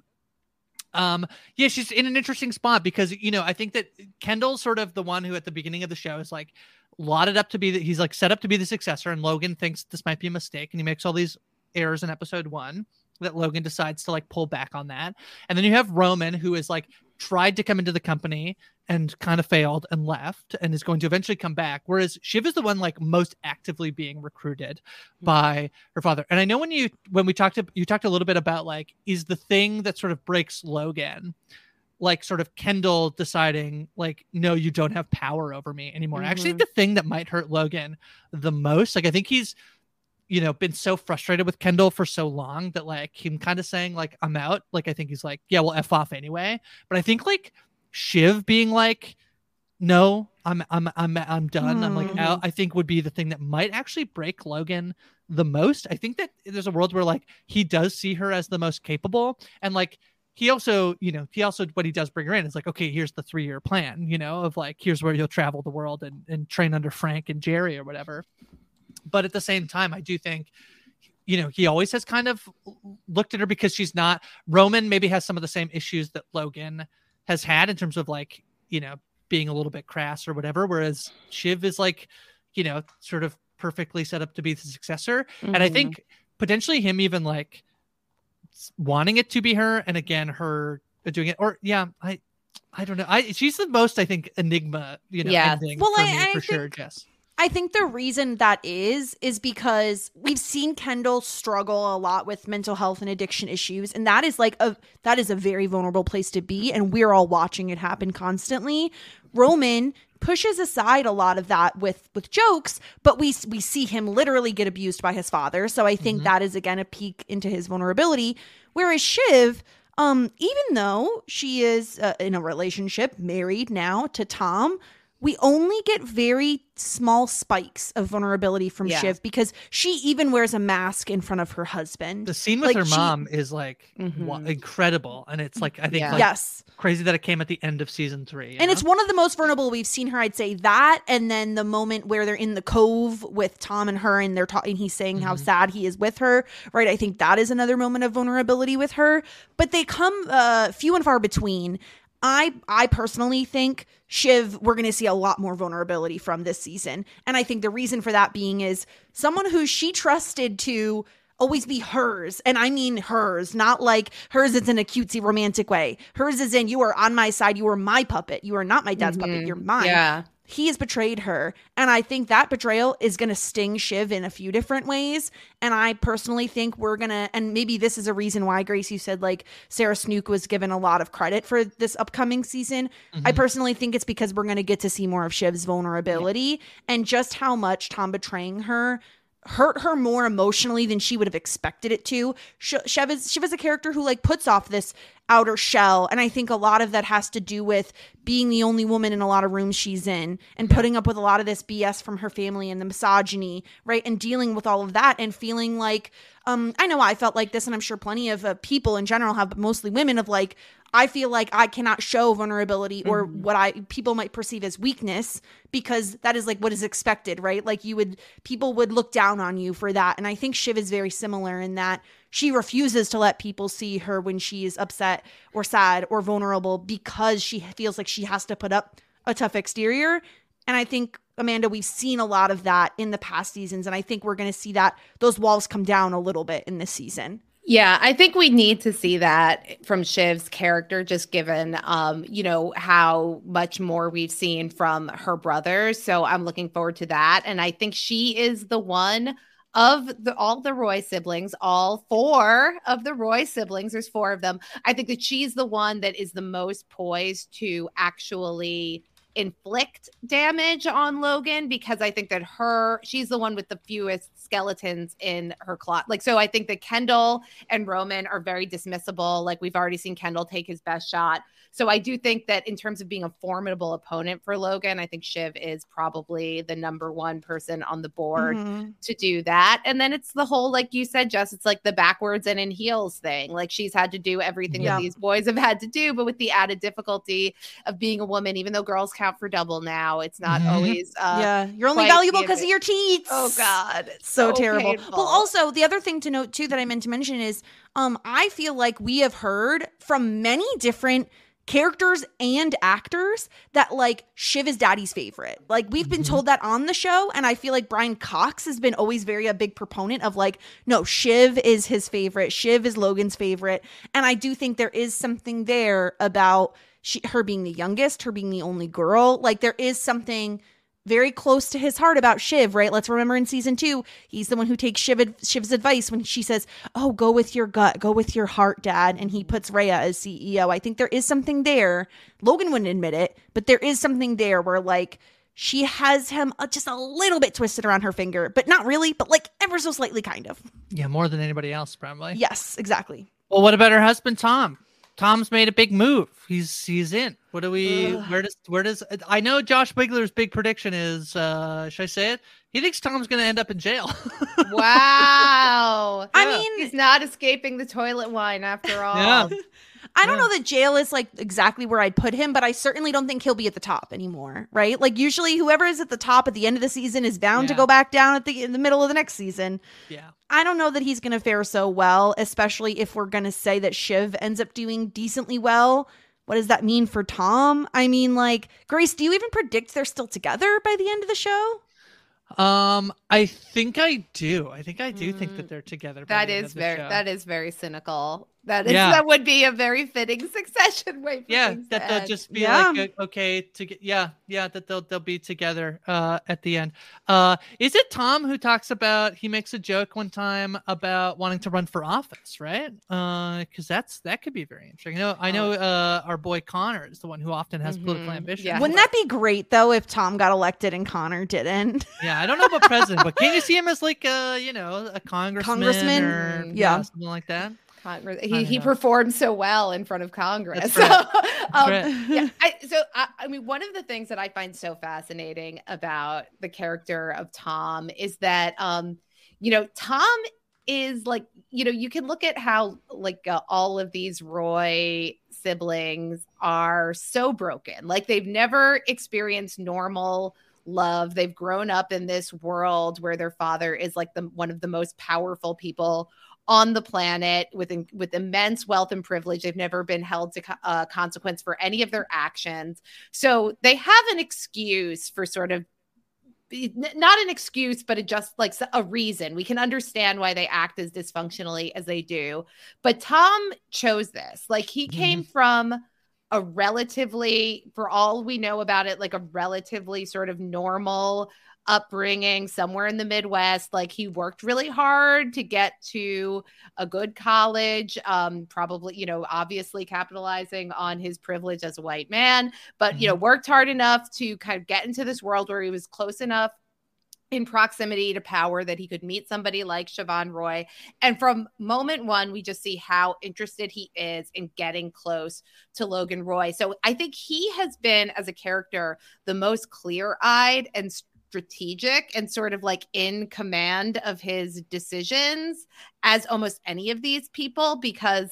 Yeah, she's in an interesting spot because, I think that Kendall's sort of the one who at the beginning of the show is like lauded up to be he's like set up to be the successor, and Logan thinks this might be a mistake, and he makes all these errors in episode 1 that Logan decides to like pull back on that. And then you have Roman, who is like tried to come into the company and kind of failed and left and is going to eventually come back, whereas Shiv is the one like most actively being recruited by her father. And I know when you talked a little bit about like, is the thing that sort of breaks Logan like sort of Kendall deciding like, no, you don't have power over me anymore. Actually, the thing that might hurt Logan the most, like, I think he's been so frustrated with Kendall for so long that like him kind of saying like, I'm out. Like, I think he's like, yeah, well, F off anyway. But I think like Shiv being like, no, I'm done. I'm like out, I think would be the thing that might actually break Logan the most. I think that there's a world where like he does see her as the most capable, and like he also what he does bring her in is like, okay, here's the 3-year plan, of like, here's where you'll travel the world and train under Frank and Jerry or whatever. But at the same time, I do think, he always has kind of looked at her because she's not. Roman maybe has some of the same issues that Logan has had in terms of like, being a little bit crass or whatever. Whereas Shiv is like, sort of perfectly set up to be the successor. And I think potentially him even like wanting it to be her. And again, her doing it. Or I don't know. She's the most, I think, enigma, ending for me, for sure, Jess. I think the reason that is because we've seen Kendall struggle a lot with mental health and addiction issues. And that is a very vulnerable place to be. And we're all watching it happen constantly. Roman pushes aside a lot of that with jokes, but we see him literally get abused by his father. So I think that is, again, a peek into his vulnerability. Whereas Shiv, even though she is in a relationship, married now to Tom, we only get very small spikes of vulnerability from Shiv because she even wears a mask in front of her husband. The scene with her mom is incredible. And it's I think crazy that it came at the end of season 3. And it's one of the most vulnerable we've seen her, I'd say that. And then the moment where they're in the cove with Tom and her and they're talking, he's saying how sad he is with her, right? I think that is another moment of vulnerability with her, but they come few and far between. I personally think Shiv, we're going to see a lot more vulnerability from this season. And I think the reason for that being is someone who she trusted to always be hers. And I mean hers, not like hers is in a cutesy romantic way. Hers is in, you are on my side. You are my puppet. You are not my dad's puppet. You're mine. Yeah. He has betrayed her. And I think that betrayal is going to sting Shiv in a few different ways. And I personally think we're going to, and maybe this is a reason why, Grace, you said Sarah Snook was given a lot of credit for this upcoming season. I personally think it's because we're going to get to see more of Shiv's vulnerability and just how much Tom betraying her hurt her more emotionally than she would have expected it to. Shiv is a character who puts off this outer shell, and I think a lot of that has to do with being the only woman in a lot of rooms she's in and putting up with a lot of this BS from her family and the misogyny, right? And dealing with all of that and feeling like I know I felt like this, and I'm sure plenty of people in general have, but mostly women, of I feel like I cannot show vulnerability or what people might perceive as weakness because that is what is expected, right? People would look down on you for that. And I think Shiv is very similar in that she refuses to let people see her when she is upset or sad or vulnerable because she feels like she has to put up a tough exterior. And I think, Amanda, we've seen a lot of that in the past seasons. And I think we're going to see those walls come down a little bit in this season. Yeah, I think we need to see that from Shiv's character, just given, how much more we've seen from her brothers. So I'm looking forward to that. And I think she is the one of all the Roy siblings, all 4 of the Roy siblings, there's 4 of them. I think that she's the one that is the most poised to actually inflict damage on Logan, because I think that she's the one with the fewest skeletons in her closet. So I think that Kendall and Roman are very dismissible. We've already seen Kendall take his best shot. So I do think that in terms of being a formidable opponent for Logan, I think Shiv is probably the number 1 person on the board to do that. And then it's the whole, like you said, Jess, it's the backwards and in heels thing. She's had to do everything that these boys have had to do, but with the added difficulty of being a woman, even though girls count for double now, it's not always you're only valuable because of your teeth. Oh God, it's so terrible. Painful. Well, also the other thing to note too that I meant to mention is I feel like we have heard from many different characters and actors that Shiv is daddy's favorite. We've been told that on the show, and I feel like Brian Cox has been always a big proponent of no, Shiv is his favorite. Shiv is Logan's favorite. And I do think there is something there about her being the youngest, her being the only girl. There is something very close to his heart about Shiv, right? Let's remember in season 2, he's the one who takes Shiv's advice when she says, oh, go with your gut, go with your heart, Dad. And he puts Rhea as CEO. I think there is something there. Logan wouldn't admit it, but there is something there where she has him just a little bit twisted around her finger, but not really, but ever so slightly kind of. Yeah, more than anybody else, probably. Yes, exactly. Well, what about her husband, Tom? Tom's made a big move. He's in. What do we? Where does? I know Josh Bigler's big prediction is. Should I say it? He thinks Tom's going to end up in jail. Wow. I mean, he's not escaping the toilet wine after all. Yeah. I don't know that jail is exactly where I'd put him, but I certainly don't think he'll be at the top anymore, right? Usually whoever is at the top at the end of the season is bound to go back down in the middle of the next season. Yeah. I don't know that he's going to fare so well, especially if we're going to say that Shiv ends up doing decently well. What does that mean for Tom? I mean, Grace, do you even predict they're still together by the end of the show? I think I do. I think I do think that they're together. That is very cynical. That would be a very fitting succession way. That they'll just be like okay to get. That they'll be together at the end. Is it Tom who talks about? He makes a joke one time about wanting to run for office, right? Because that could be very interesting. I know. Our boy Connor is the one who often has political ambition. Yeah. Wouldn't that be great though if Tom got elected and Connor didn't? Yeah, I don't know about president, but can you see him as like a congressman or something like that? He performed so well in front of Congress. Right. I mean, one of the things that I find so fascinating about the character of Tom is that, Tom is like, you can look at how like all of these Roy siblings are so broken. Like they've never experienced normal love. They've grown up in this world where their father is like one of the most powerful people on the planet with immense wealth and privilege. They've never been held to consequence for any of their actions. So they have an excuse for sort of, not an excuse, but just like a reason. We can understand why they act as dysfunctionally as they do. But Tom chose this. Like he came from a relatively, for all we know about it, like a relatively sort of normal upbringing somewhere in the Midwest. Like he worked really hard to get to a good college, probably, obviously capitalizing on his privilege as a white man, but, worked hard enough to kind of get into this world where he was close enough in proximity to power that he could meet somebody like Siobhan Roy. And from moment one, we just see how interested he is in getting close to Logan Roy. So I think he has been, as a character, the most clear-eyed and strategic and sort of like in command of his decisions as almost any of these people, because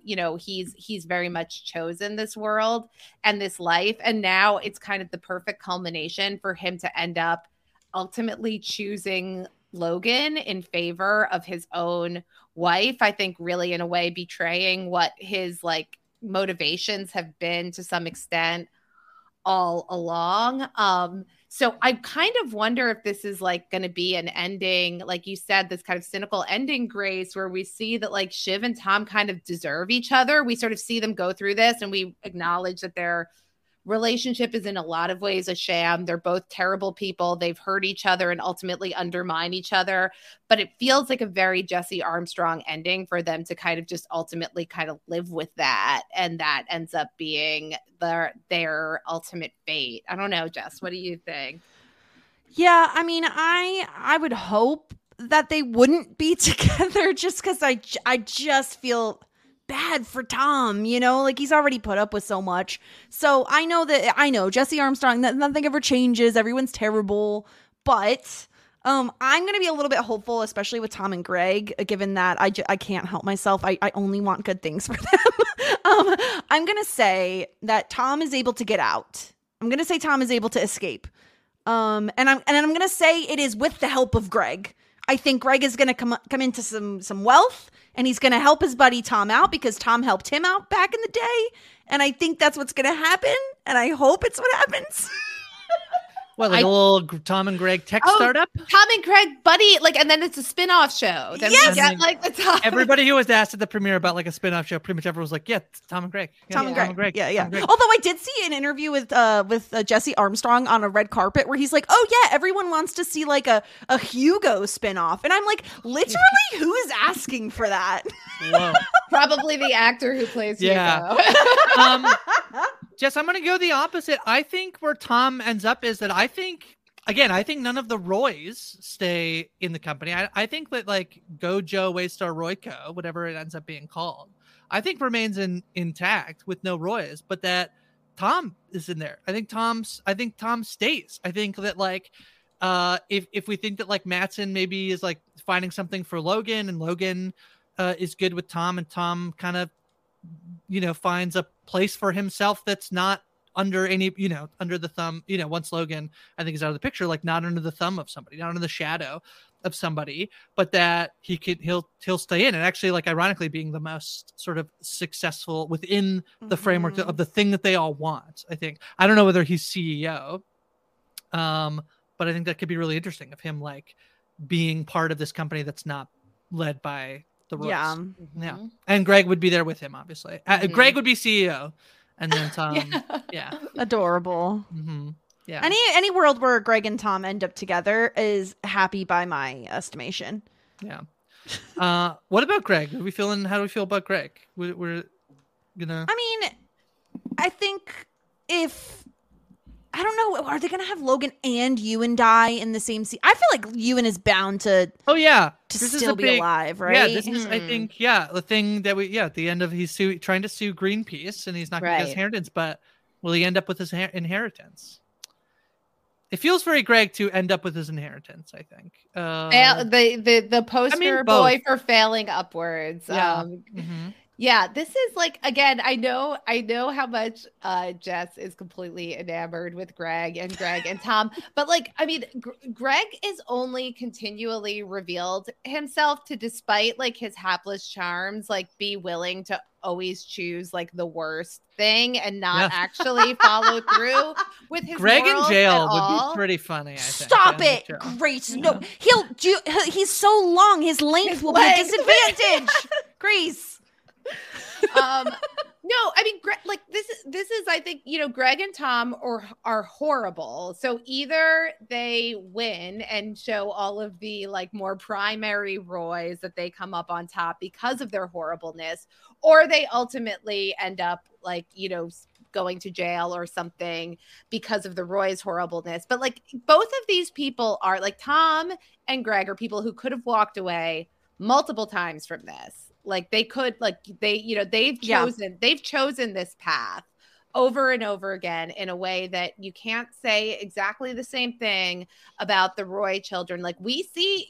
he's very much chosen this world and this life, and now it's kind of the perfect culmination for him to end up ultimately choosing Logan in favor of his own wife. I think really in a way betraying what his like motivations have been to some extent all along. So I kind of wonder if this is like going to be an ending, like you said, this kind of cynical ending, Grace, where we see that like Shiv and Tom kind of deserve each other. We sort of see them go through this and we acknowledge that their relationship is in a lot of ways a sham. They're both terrible people. They've hurt each other and ultimately undermine each other. But it feels like a very Jesse Armstrong ending for them to kind of just ultimately kind of live with that. And that ends up being their ultimate fate. I don't know, Jess, what do you think? Yeah, I mean, I would hope that they wouldn't be together just because I just feel bad for Tom, like he's already put up with so much. So I know Jesse Armstrong, that nothing ever changes. Everyone's terrible. But I'm going to be a little bit hopeful, especially with Tom and Greg, given that I can't help myself. I only want good things for them. I'm going to say that Tom is able to get out. I'm going to say Tom is able to escape. And I'm going to say it is with the help of Greg. I think Greg is going to come into some wealth, and he's going to help his buddy Tom out because Tom helped him out back in the day. And I think that's what's going to happen. And I hope it's what happens. What, like a little Tom and Greg tech startup? Tom and Greg, buddy, and then it's a spin-off show. Then yes! We get, the Tom. Everybody who was asked at the premiere about like a spin-off show, pretty much everyone was like, yeah, Tom and Greg. Yeah, Tom and Greg. Yeah. Greg. Although I did see an interview with Jesse Armstrong on a red carpet where he's like, oh yeah, everyone wants to see like a Hugo spin-off. And I'm like, literally, who is asking for that? Whoa. Probably the actor who plays Hugo. Jess, I'm going to go the opposite. I think where Tom ends up is that I think none of the Roys stay in the company. I think that like Gojo Waystar Royco, whatever it ends up being called, I think remains intact with no Roys, but that Tom is in there. I think Tom stays. I think that like if we think that like Matsson maybe is like finding something for Logan, and Logan is good with Tom, and Tom kind of finds a place for himself that's not under any, under the thumb, once Logan, I think, is out of the picture, like not under the thumb of somebody, not under the shadow of somebody, but that he'll stay in. And actually, like, ironically, being the most sort of successful within the framework of the thing that they all want. I think, I don't know whether he's CEO, but I think that could be really interesting of him, like, being part of this company that's not led by the Royce. Yeah. Yeah. And Greg would be there with him, obviously. Greg would be CEO. And then Tom. Yeah. Adorable. Mm-hmm. Yeah. Any world where Greg and Tom end up together is happy by my estimation. Yeah. What about Greg? How do we feel about Greg? We're gonna. I mean, I think I don't know, are they gonna have Logan and Ewan die in the same scene? I feel like Ewan is bound to. Oh yeah, to still be alive, right? Yeah, this is I think the thing that at the end of he's trying to sue Greenpeace and he's not going to get his inheritance, but will he end up with his inheritance? It feels very Greg to end up with his inheritance, I think. The poster boy for failing upwards. Yeah. Yeah, this is like, again, I know how much Jess is completely enamored with Greg and Tom, but like, I mean, Greg is only continually revealed himself to, despite like his hapless charms, like be willing to always choose like the worst thing and not actually follow through with his Greg in jail would be pretty funny. I think. Stop it, Grace. Yeah. No, he's so long, his length will be a disadvantage. Grace. No, I mean, like this is, I think, Greg and Tom are horrible. So either they win and show all of the like more primary Roys that they come up on top because of their horribleness, or they ultimately end up like, going to jail or something because of the Roy's horribleness. But like both of these people are like, Tom and Greg are people who could have walked away multiple times from this. Like they could, like they've chosen this path over and over again in a way that you can't say exactly the same thing about the Roy children. Like we see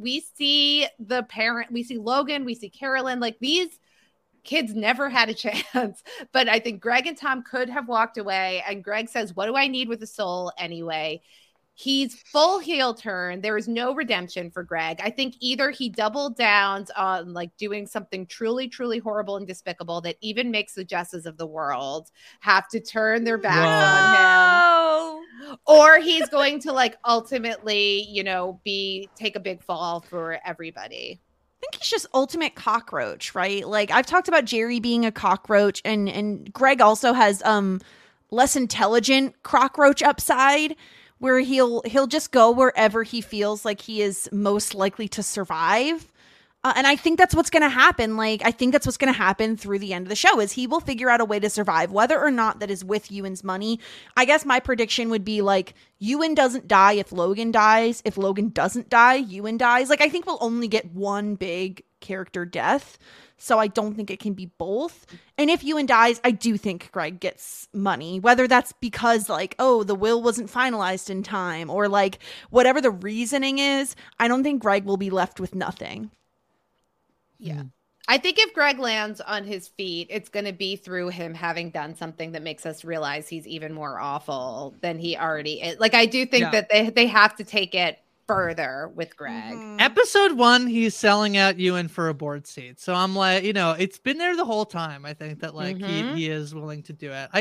the parent, we see Logan, we see Carolyn, like these kids never had a chance. But I think Greg and Tom could have walked away. And Greg says, what do I need with a soul anyway? He's full heel turn. There is no redemption for Greg. I think either he doubled down on like doing something truly, truly horrible and despicable that even makes the Jesses of the world have to turn their backs on him, or he's going to like ultimately, take a big fall for everybody. I think he's just ultimate cockroach, right? Like I've talked about Jerry being a cockroach, and Greg also has less intelligent cockroach upside, where he'll just go wherever he feels like he is most likely to survive. And I think that's what's going to happen. Like, I think that's what's going to happen through the end of the show is he will figure out a way to survive, whether or not that is with Ewan's money. I guess my prediction would be like, Ewan doesn't die if Logan dies. If Logan doesn't die, Ewan dies. Like, I think we'll only get one big character death. So I don't think it can be both. And if Ewan dies, I do think Greg gets money, whether that's because like, oh, the will wasn't finalized in time, or like whatever the reasoning is. I don't think Greg will be left with nothing. Yeah. I think if Greg lands on his feet, it's going to be through him having done something that makes us realize he's even more awful than he already is. Like, I do think that they have to take it further with Greg. Episode 1, he's selling out Ewan for a board seat. So I'm like, it's been there the whole time. I think that like he is willing to do it.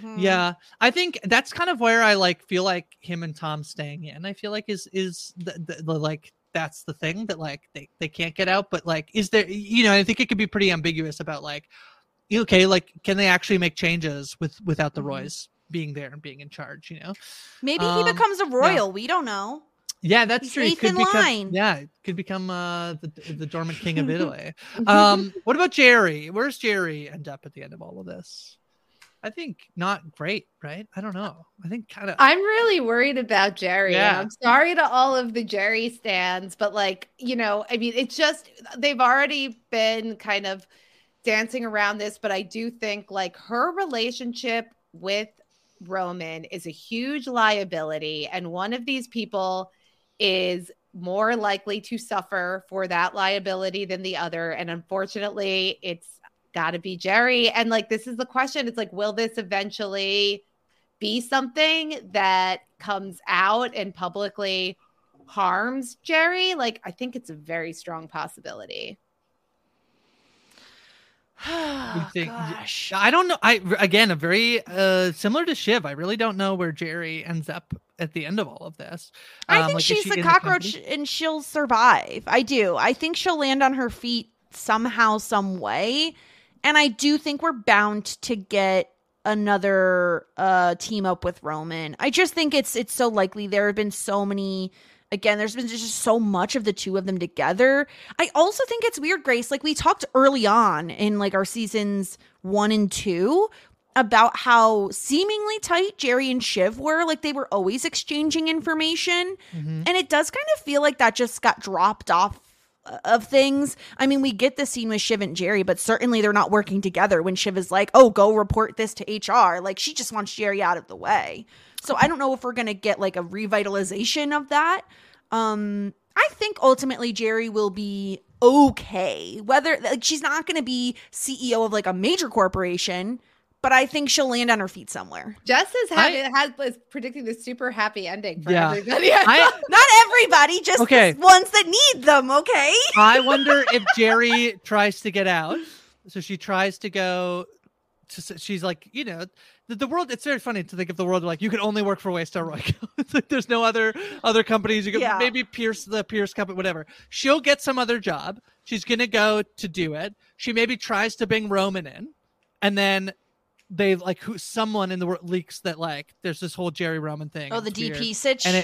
I think that's kind of where I like feel like him and Tom staying in. I feel like is the like that's the thing that like they can't get out. But like, is there, I think it could be pretty ambiguous about like, okay, like can they actually make changes without the Roys being there and being in charge? Maybe he becomes a royal. We don't know. Yeah, that's He's true. eighth in line. It could become the dormant king of Italy. What about Jerry? Where's Jerry end up at the end of all of this? I think not great, right? I don't know. I think kind of. I'm really worried about Jerry. Yeah. I'm sorry to all of the Jerry stans, but like, I mean, it's just they've already been kind of dancing around this, but I do think like her relationship with Roman is a huge liability, and one of these people is more likely to suffer for that liability than the other. And unfortunately, it's got to be Jerry. And like, this is the question. It's like, will this eventually be something that comes out and publicly harms Jerry? Like, I think it's a very strong possibility. Oh, gosh. I don't know. Again, a very similar to Shiv. I really don't know where Jerry ends up at the end of all of this. I think she's the cockroach and she'll survive. I do. I think she'll land on her feet somehow, some way. And I do think we're bound to get another team up with Roman. I just think it's so likely. There have been so many. Again, there's been just so much of the two of them together. I also think it's weird, Grace. Like we talked early on in like our seasons 1 and 2 about how seemingly tight Jerry and Shiv were. Like they were always exchanging information. Mm-hmm. And it does kind of feel like that just got dropped off of things. I mean, we get the scene with Shiv and Jerry, but certainly they're not working together when Shiv is like, oh, go report this to HR. Like she just wants Jerry out of the way. So I don't know if we're going to get like a revitalization of that. I think ultimately Jerry will be okay. Whether like she's not going to be CEO of like a major corporation, but I think she'll land on her feet somewhere. Jess is predicting this super happy ending for everybody. Not everybody, just the ones that need them, okay? I wonder if Jerry tries to get out. So she tries to go to, she's like, you know, the world, it's very funny to think of the world like you can only work for Waystar Royco. It's like there's no other companies. You can maybe Pierce company, whatever. She'll get some other job. She's going to go to do it. She maybe tries to bring Roman in, and then they like someone in the world leaks that like there's this whole Jerry Roman thing. Oh, the DP sitch. And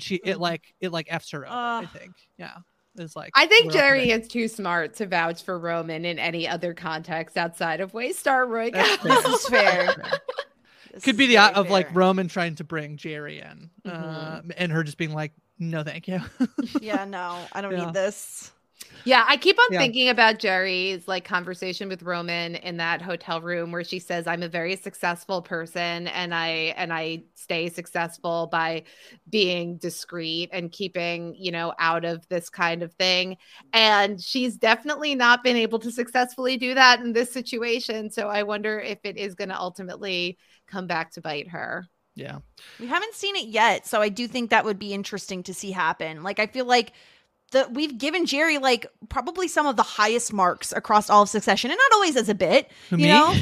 it F's her over, I think. Yeah. It's like I think Jerry is too smart to vouch for Roman in any other context outside of Waystar Royco. This is fair. Could be the of like Roman trying to bring Jerry in, and her just being like, "No, thank you." Yeah, no, I don't need this. Yeah, I keep on thinking about Jerry's like conversation with Roman in that hotel room where she says, "I'm a very successful person, and I stay successful by being discreet and keeping, you know, out of this kind of thing." And she's definitely not been able to successfully do that in this situation. So I wonder if it is going to ultimately come back to bite her. Yeah, we haven't seen it yet, so I do think that would be interesting to see happen. Like, I feel like we've given Jerry like probably some of the highest marks across all of Succession, and not always as a bit, you know.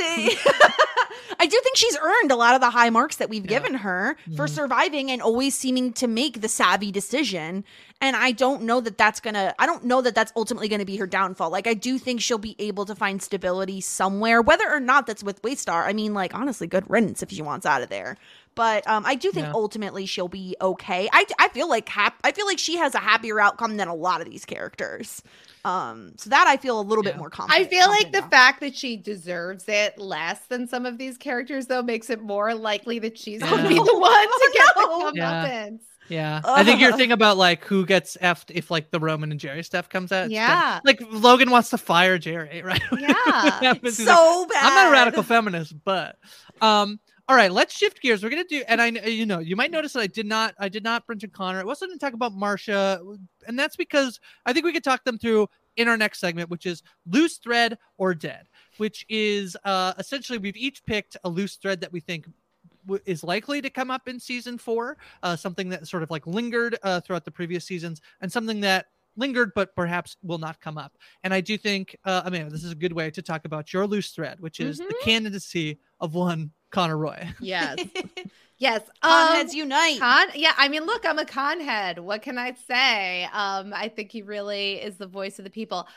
I do think she's earned a lot of the high marks that we've given her for surviving and always seeming to make the savvy decision. And I don't know that that's ultimately going to be her downfall. Like, I do think she'll be able to find stability somewhere, whether or not that's with Waystar. I mean, like, honestly, good riddance if she wants out of there. But I do think ultimately she'll be okay. I feel like she has a happier outcome than a lot of these characters. So that I feel a little bit more confident. I feel like the fact that she deserves it less than some of these characters, though, makes it more likely that she's going to be the one to get the comeuppance. Yeah. I think you're thinking about like who gets effed if like the Roman and Jerry stuff comes out. Yeah. Like Logan wants to fire Jerry, right? Yeah. So bad. I'm not a radical feminist, but all right, let's shift gears. We're gonna do, and you might notice that I did not mention Connor. I wasn't going to talk about Marcia, and that's because I think we could talk them through in our next segment, which is loose thread or dead, which is essentially we've each picked a loose thread that we think is likely to come up in season 4, something that sort of like lingered throughout the previous seasons, and something that lingered but perhaps will not come up. And I do think, this is a good way to talk about your loose thread, which is the candidacy of one Connor Roy. Yes. Yes. Conheads unite. I mean, look, I'm a conhead. What can I say? I think he really is the voice of the people.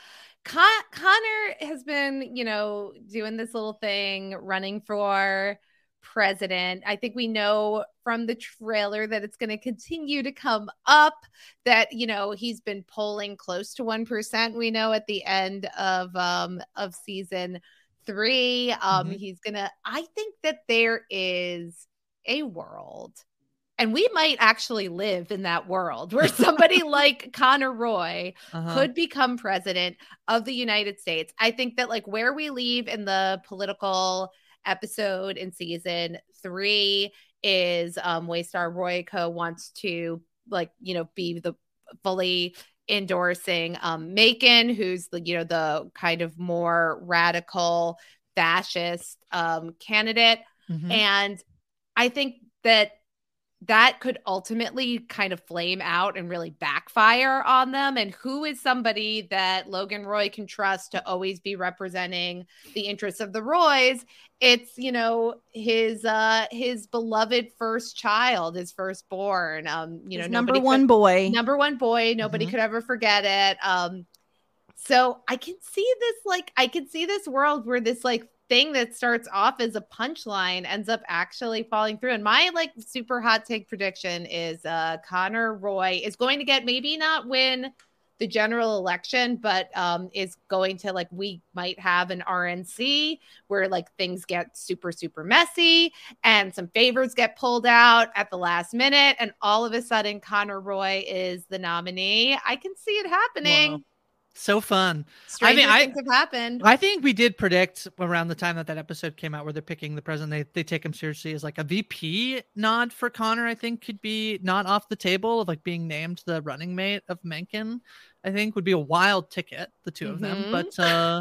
Connor has been, doing this little thing, running for president. I think we know from the trailer that it's going to continue to come up, that, he's been polling close to 1%. We know at the end of season 3, I think that there is a world, and we might actually live in that world, where somebody like Connor Roy could become president of the United States. I think that like where we leave in the political episode in season 3 is Waystar Royco wants to be the fully endorsing Macon, who's the kind of more radical fascist candidate. And I think that could ultimately kind of flame out and really backfire on them. And who is somebody that Logan Roy can trust to always be representing the interests of the Roys? It's, his beloved first child, his firstborn, number one boy. Nobody could ever forget it. So I can see this world where this like thing that starts off as a punchline ends up actually falling through. And my like super hot take prediction is Connor Roy is going to get, maybe not win the general election, but is going to, like, we might have an RNC where like things get super, super messy and some favors get pulled out at the last minute. And all of a sudden Connor Roy is the nominee. I can see it happening. Whoa. So fun. Stranger things have happened. I think we did predict around the time that episode came out where they're picking the president, they take him seriously as like a VP nod for Connor. I think could be not off the table of like being named the running mate of Mencken. I think would be a wild ticket, the two of them. But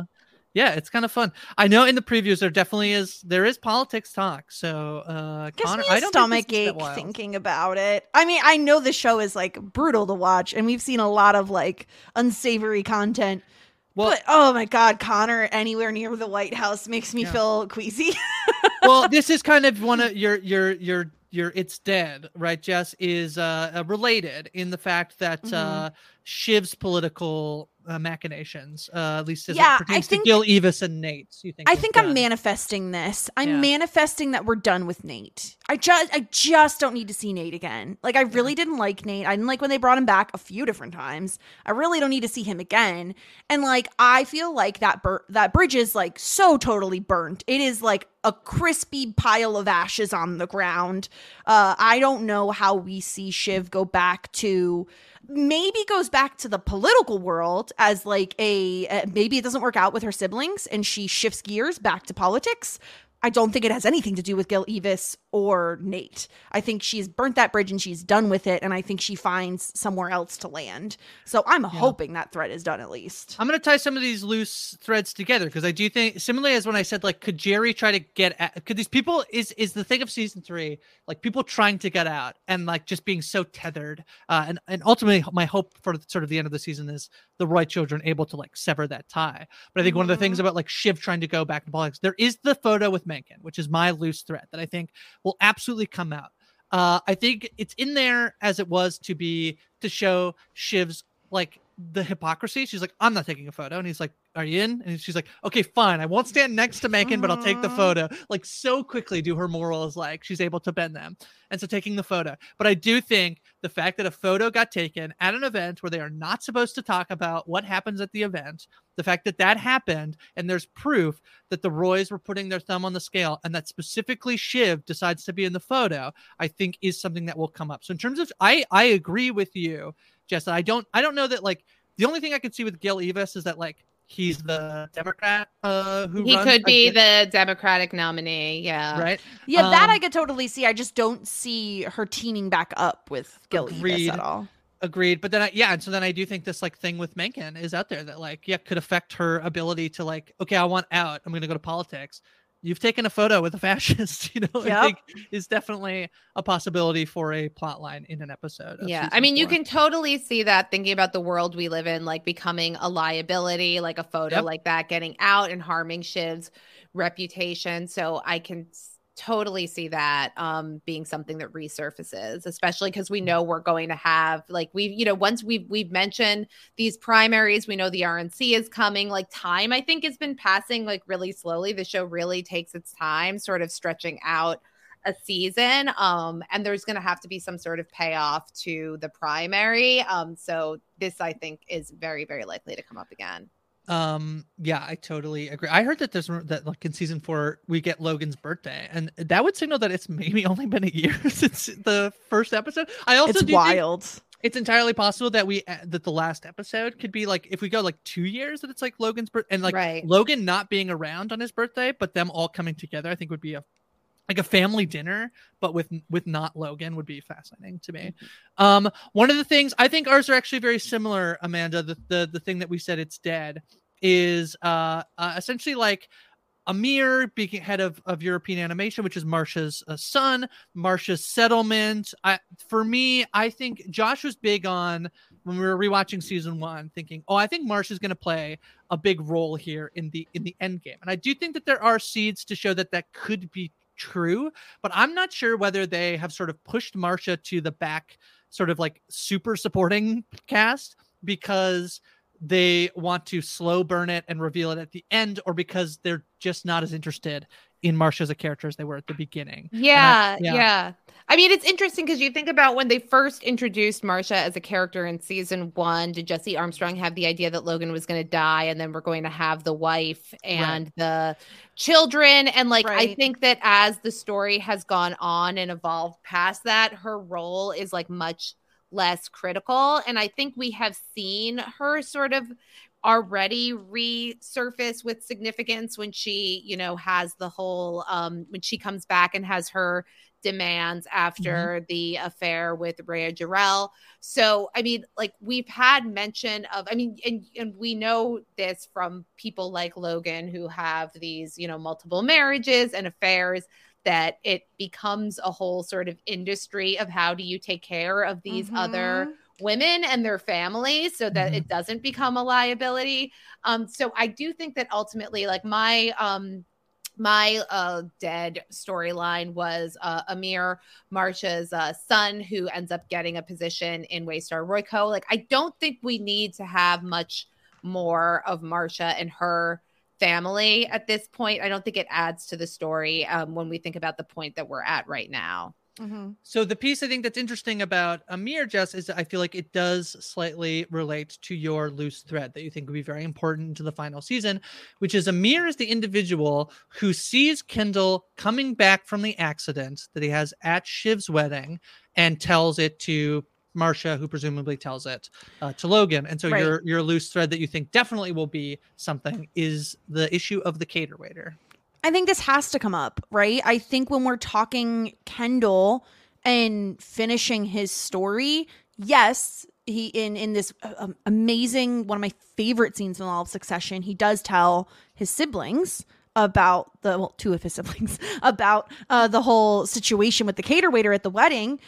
yeah, it's kind of fun. I know in the previews there is politics talk. So Connor, I don't stomach ache thinking about it. I mean, I know the show is like brutal to watch, and we've seen a lot of like unsavory content. Well, but oh my God, Connor anywhere near the White House makes me feel queasy. Well, this is kind of one of your It's Dead, right, Jess, is related in the fact that Shiv's political machinations, at least as it pertains to Gil, Evis, and Nate. You think? I think I'm manifesting this. I'm manifesting that we're done with Nate. I just don't need to see Nate again. Like, I really didn't like Nate. I didn't like when they brought him back a few different times. I really don't need to see him again. And like, I feel like that bridge is like so totally burnt. It is like a crispy pile of ashes on the ground. I don't know how we see Shiv go back to, maybe goes back to the political world as like maybe it doesn't work out with her siblings and she shifts gears back to politics. I don't think it has anything to do with Gil Evis or Nate. I think she's burnt that bridge and she's done with it. And I think she finds somewhere else to land. So I'm hoping that thread is done at least. I'm going to tie some of these loose threads together because I do think, similarly as when I said, like, could Jerry try to get at, could these people, is the thing of season 3, like people trying to get out and like just being so tethered. And ultimately my hope for sort of the end of the season is the Roy children able to like sever that tie. But I think one of the things about like Shiv trying to go back to politics, there is the photo with Mencken, which is my loose thread that I think will absolutely come out. I think it's in there as it was to show Shiv's like the hypocrisy. She's like, I'm not taking a photo. And he's like, are you in? And she's like, okay, fine. I won't stand next to Mencken, but I'll take the photo. Like, so quickly do her morals, like she's able to bend them. And so taking the photo. But I do think the fact that a photo got taken at an event where they are not supposed to talk about what happens at the event, the fact that that happened, and there's proof that the Roys were putting their thumb on the scale, and that specifically Shiv decides to be in the photo, I think is something that will come up. So in terms of, I agree with you, Jess. I don't know that, like, the only thing I could see with Gil Evis is that, like, he's the Democrat who he could be the Democratic nominee. Yeah. Right. Yeah, that I could totally see. I just don't see her teaming back up with Gil Evis at all. Agreed. But then and so then I do think this like thing with Mencken is out there that like, could affect her ability to like, okay, I want out. I'm going to go to politics. You've taken a photo with a fascist, I think is definitely a possibility for a plot line in an episode. Yeah. I mean, 4. You can totally see that, thinking about the world we live in, like becoming a liability, like a photo like that getting out and harming Shiv's reputation. So I can totally see that being something that resurfaces, especially because we know we're going to have, like, once we've mentioned these primaries, we know the RNC is coming. Like, time, I think, has been passing like really slowly. The show really takes its time sort of stretching out a season, and there's going to have to be some sort of payoff to the primary. So this, I think, is very, very likely to come up again. Yeah, I totally agree. I heard that that like in season 4 we get Logan's birthday, and that would signal that it's maybe only been a year since the first episode. I also it's wild. It's entirely possible that that the last episode could be like, if we go like 2 years, that it's like Logan's birthday, and like Logan not being around on his birthday, but them all coming together. I think would be a family dinner, but with not Logan, would be fascinating to me. One of the things I think ours are actually very similar, Amanda. The thing that we said, it's dead, is essentially like Amir being head of European animation, which is Marcia's son, Marcia's settlement. For me, I think Josh was big on, when we were rewatching season 1, thinking, I think Marcia's going to play a big role here in the end game. And I do think that there are seeds to show that could be true, but I'm not sure whether they have sort of pushed Marcia to the back, sort of like super supporting cast, because they want to slow burn it and reveal it at the end, or because they're just not as interested in Marcia as a character as they were at the beginning. Yeah. I mean, it's interesting because you think about when they first introduced Marcia as a character in season 1, did Jesse Armstrong have the idea that Logan was going to die and then we're going to have the wife and the children? And like, I think that as the story has gone on and evolved past that, her role is like much less critical. And I think we have seen her sort of already resurface with significance when she, you know, has the whole when she comes back and has her demands after the affair with Rhea Jarrell. So I mean, like, we've had mention of, I mean, and we know this from people like Logan who have these, you know, multiple marriages and affairs, that it becomes a whole sort of industry of how do you take care of these other women and their families so that it doesn't become a liability. So I do think that ultimately, like, my dead storyline was Amir, Marcia's son, who ends up getting a position in Waystar Royco. Like, I don't think we need to have much more of Marcia and her family at this point. I don't think it adds to the story when we think about the point that we're at right now. So the piece I think that's interesting about Amir, Jess, is that I feel like it does slightly relate to your loose thread that you think would be very important to the final season, which is Amir is the individual who sees Kendall coming back from the accident that he has at Shiv's wedding and tells it to Marcia, who presumably tells it to Logan. And so your loose thread that you think definitely will be something is the issue of the cater waiter. I think this has to come up, right? I think when we're talking Kendall and finishing his story, yes, he in this amazing, one of my favorite scenes in all of Succession, he does tell his siblings about two of his siblings about the whole situation with the cater waiter at the wedding.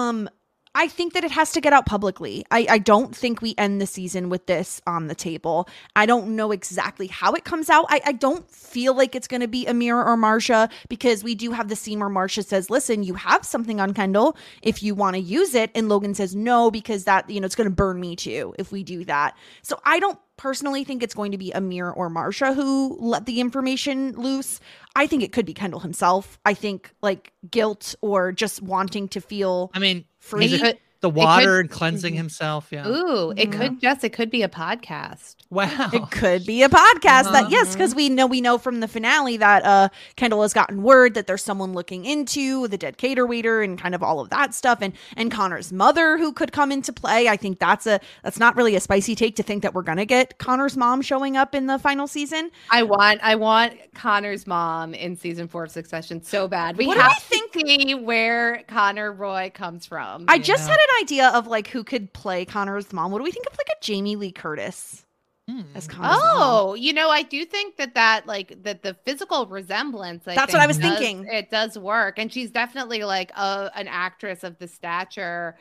I think that it has to get out publicly. I don't think we end the season with this on the table. I don't know exactly how it comes out. I don't feel like it's going to be Amir or Marcia, because we do have the scene where Marcia says, listen, you have something on Kendall if you want to use it. And Logan says no, because that, you know, it's going to burn me too if we do that. So I don't personally think it's going to be Amir or Marcia who let the information loose. I think it could be Kendall himself. I think like guilt or just wanting to feel free. The water and cleansing himself. Yeah. Ooh, it could be a podcast. Wow. It could be a podcast that, yes, because we know from the finale that Kendall has gotten word that there's someone looking into the dead cater waiter and kind of all of that stuff, and Connor's mother who could come into play. I think that's not really a spicy take to think that we're gonna get Connor's mom showing up in the final season. I want Connor's mom in season 4 of Succession so bad. We have to see where Connor Roy comes from. I just had an idea of like who could play Connor's mom. What do we think of like a Jamie Lee Curtis as Connor's mom? You know, I do think that the physical resemblance. That's what I was thinking. It does work, and she's definitely like an actress of the stature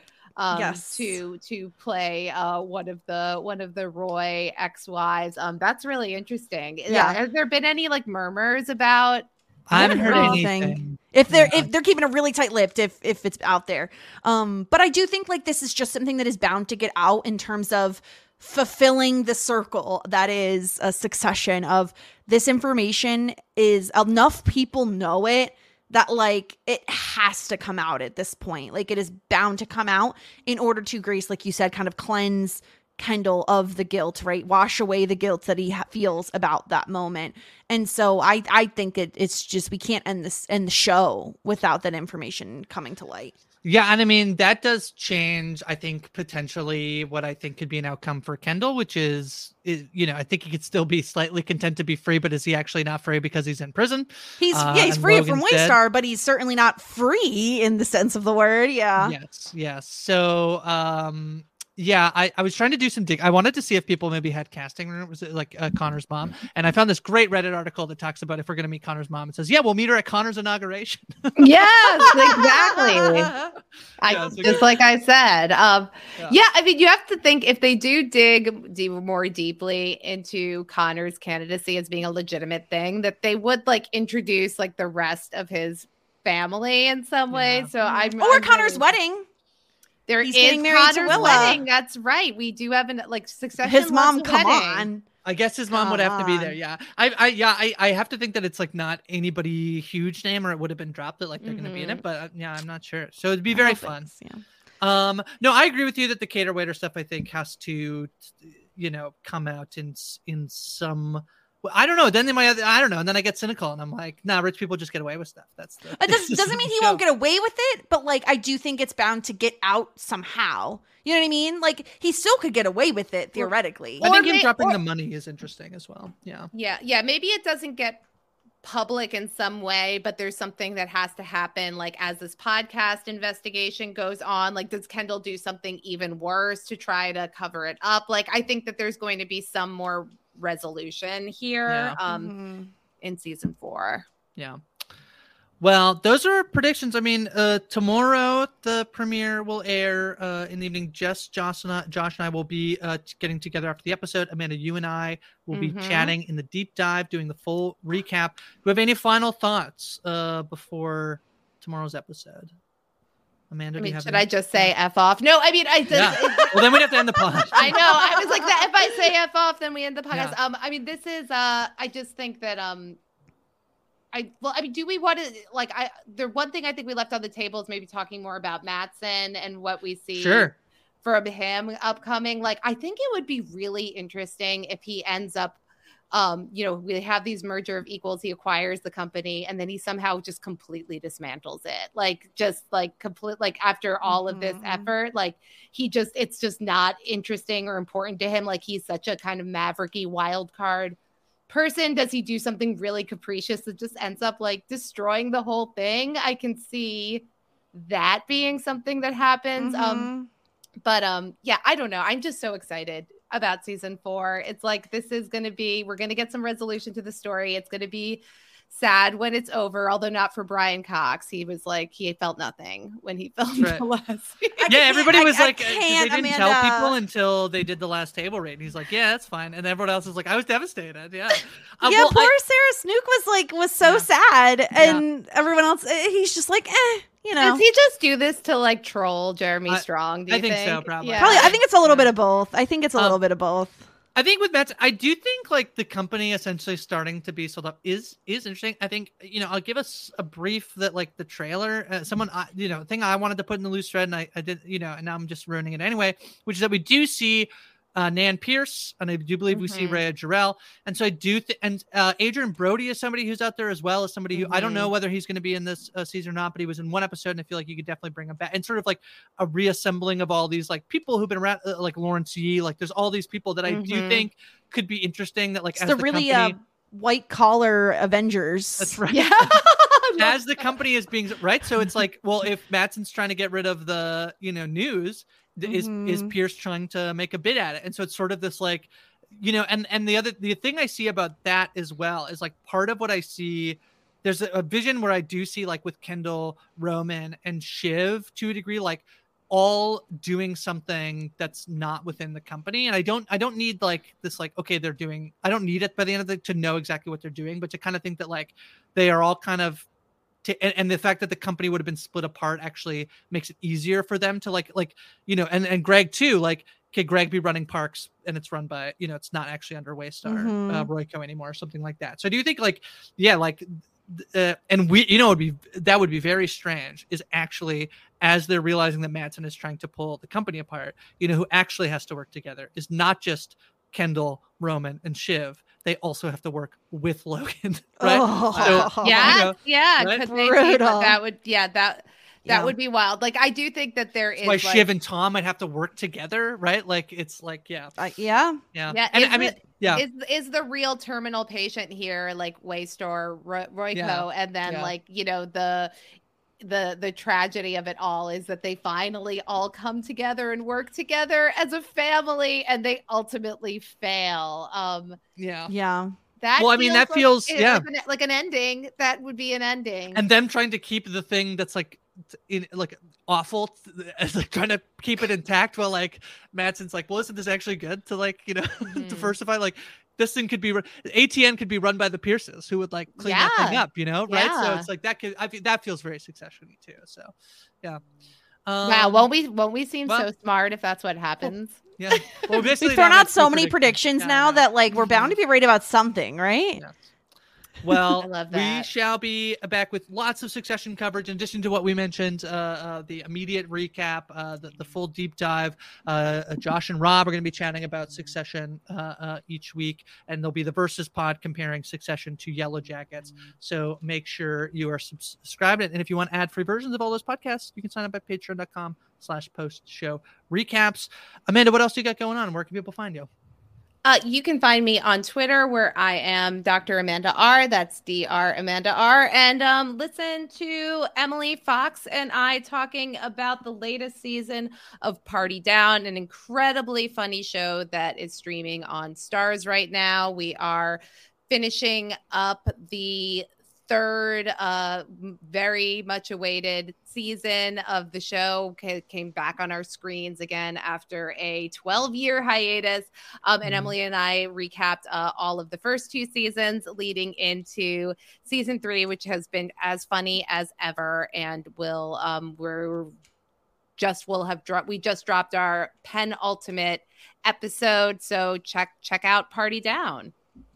to play one of the Roy ex-wives. That's really interesting. Yeah. Has there been any like murmurs about? I haven't heard anything. If they're keeping a really tight-lipped, if it's out there, but I do think like this is just something that is bound to get out in terms of fulfilling the circle that is a Succession of this information. Is enough people know it that like it has to come out at this point. Like it is bound to come out in order to, Grace, like you said, kind of cleanse Kendall of the guilt, right? Wash away the guilt that he feels about that moment. And so I think it's just, we can't end the show without that information coming to light. Yeah, and I mean, that does change, I think, potentially what I think could be an outcome for Kendall, which is you know, I think he could still be slightly content to be free, but is he actually not free because he's in prison? He's free from Waystar, but he's certainly not free in the sense of the word. Yeah. Yes. So, yeah, I was trying to do some I wanted to see if people maybe had casting rumors, like Connor's mom. And I found this great Reddit article that talks about if we're going to meet Connor's mom. It says, yeah, we'll meet her at Connor's inauguration. Yes, exactly. Just like I said. Yeah, I mean, you have to think if they do dig more deeply into Connor's candidacy as being a legitimate thing, that they would like introduce like the rest of his family in some way. So Connor's wedding. He's getting married to Willa. Wedding. That's right. We do have Succession. His mom, come wedding. on. I guess his mom would have to be there. Yeah. I have to think that it's like not anybody huge name, or it would have been dropped that like they're going to be in it. But yeah, I'm not sure. So it'd be very fun. No, I agree with you that the cater waiter stuff I think has to, come out in some. I don't know. Then I don't know. And then I get cynical and I'm like, nah, rich people just get away with stuff. It doesn't mean he won't get away with it, but like I do think it's bound to get out somehow. You know what I mean? Like he still could get away with it theoretically. I think him dropping the money is interesting as well. Yeah. Yeah. Maybe it doesn't get public in some way, but there's something that has to happen. Like as this podcast investigation goes on, like does Kendall do something even worse to try to cover it up? Like I think that there's going to be some more resolution here in season 4. Yeah. Well, those are predictions. I mean, tomorrow the premiere will air in the evening. Josh and I will be getting together after the episode. Amanda, you and I will be chatting in the deep dive, doing the full recap. Do you have any final thoughts before tomorrow's episode? Amanda, should I just say F off? No, I mean, well, then we'd have to end the podcast. I know. I was like, that. If I say F off, then we end the podcast. Yeah. I mean, this is, I just think that, do we want to, the one thing I think we left on the table is maybe talking more about Matsson and what we see from him upcoming. Like, I think it would be really interesting if he ends up, we have these merger of equals. He acquires the company and then he somehow just completely dismantles it. After all of this effort, it's just not interesting or important to him. Like he's such a kind of mavericky wild card person. Does he do something really capricious that just ends up like destroying the whole thing? I can see that being something that happens. But I don't know. I'm just so excited about season 4. It's like, we're going to get some resolution to the story. It's going to be sad when it's over, although not for Brian Cox. He was like, he felt nothing when he filmed the last season. Yeah, everybody was like, they didn't tell people until they did the last table read. And he's like, yeah, that's fine. And everyone else was like, I was devastated. Yeah. Poor Sarah Snook was so sad. And everyone else, he's just like, Does he just do this to like troll Jeremy Strong? Do you think so, probably. Yeah. Probably. I think it's a little bit of both. I think it's a little bit of both. I think with Matt, I do think like the company essentially starting to be sold up is interesting. I think, I'll give us a brief that like the trailer, thing I wanted to put in the loose thread and I did, and now I'm just ruining it anyway, which is that we do see Nan Pierce, and I do believe we see Rhea Jarrell. And so I do and Adrian Brody is somebody who's out there as well as somebody who I don't know whether he's going to be in this season or not, but he was in one episode and I feel like you could definitely bring him back. And sort of like a reassembling of all these like people who've been around, like Lawrence Yee, like there's all these people that I do think could be interesting that like it's as the really company, white collar Avengers. That's right. Yeah. As the company is being right. So it's like, well, if Matsson's trying to get rid of the, news, is Pierce trying to make a bid at it? And so it's sort of this like, and the thing I see about that as well is like part of what I see, there's a vision where I do see like with Kendall, Roman and Shiv to a degree, like all doing something that's not within the company. And I don't need like this, like, okay, I don't need it by the end of the to know exactly what they're doing, but to kind of think that like they are all kind of, and the fact that the company would have been split apart actually makes it easier for them to like, and Greg too, like, could Greg be running Parks and it's run by, it's not actually under Waystar, Royco anymore or something like that. So I do think like, yeah, like, and we, that would be very strange is actually as they're realizing that Matsson is trying to pull the company apart, who actually has to work together is not just Kendall, Roman and Shiv. They also have to work with Logan, right? Right? That would be wild. Like I do think that there is. Why Shiv and Tom might have to work together, right? Like it's like yeah. And is the real terminal patient here like Waystar, Royco, and then the tragedy of it all is that they finally all come together and work together as a family, and they ultimately fail. That feels like an ending. That would be an ending. And them trying to keep the thing that's like awful, like trying to keep it intact while like Matsson's like, well, isn't this actually good to like diversify? Like this thing could be ATN could be run by the Pierces who would like clean that thing up, right? So it's like that feels very Succession-y too. So yeah. Wow, won't we seem so smart if that's what happens? Yeah. Well, we've thrown out so many predictions now that like we're bound to be right about something, right? Yes. Well, I love that. We shall be back with lots of Succession coverage in addition to what we mentioned, the immediate recap, the full deep dive. Josh and Rob are going to be chatting about Succession each week, and there'll be the Versus pod comparing Succession to Yellow Jackets. So make sure you are subscribed. And if you want ad-free versions of all those podcasts, you can sign up at patreon.com/post-show recaps. Amanda, what else do you got going on? Where can people find you? You can find me on Twitter where I am Dr. Amanda R. That's Dr. Amanda R. And listen to Emily Fox and I talking about the latest season of Party Down, an incredibly funny show that is streaming on Starz right now. We are finishing up the third very much awaited season of the show. Came back on our screens again after a 12-year hiatus, and Emily and I recapped all of the first two seasons leading into season 3, which has been as funny as ever, and we just dropped our penultimate episode, so check out Party Down.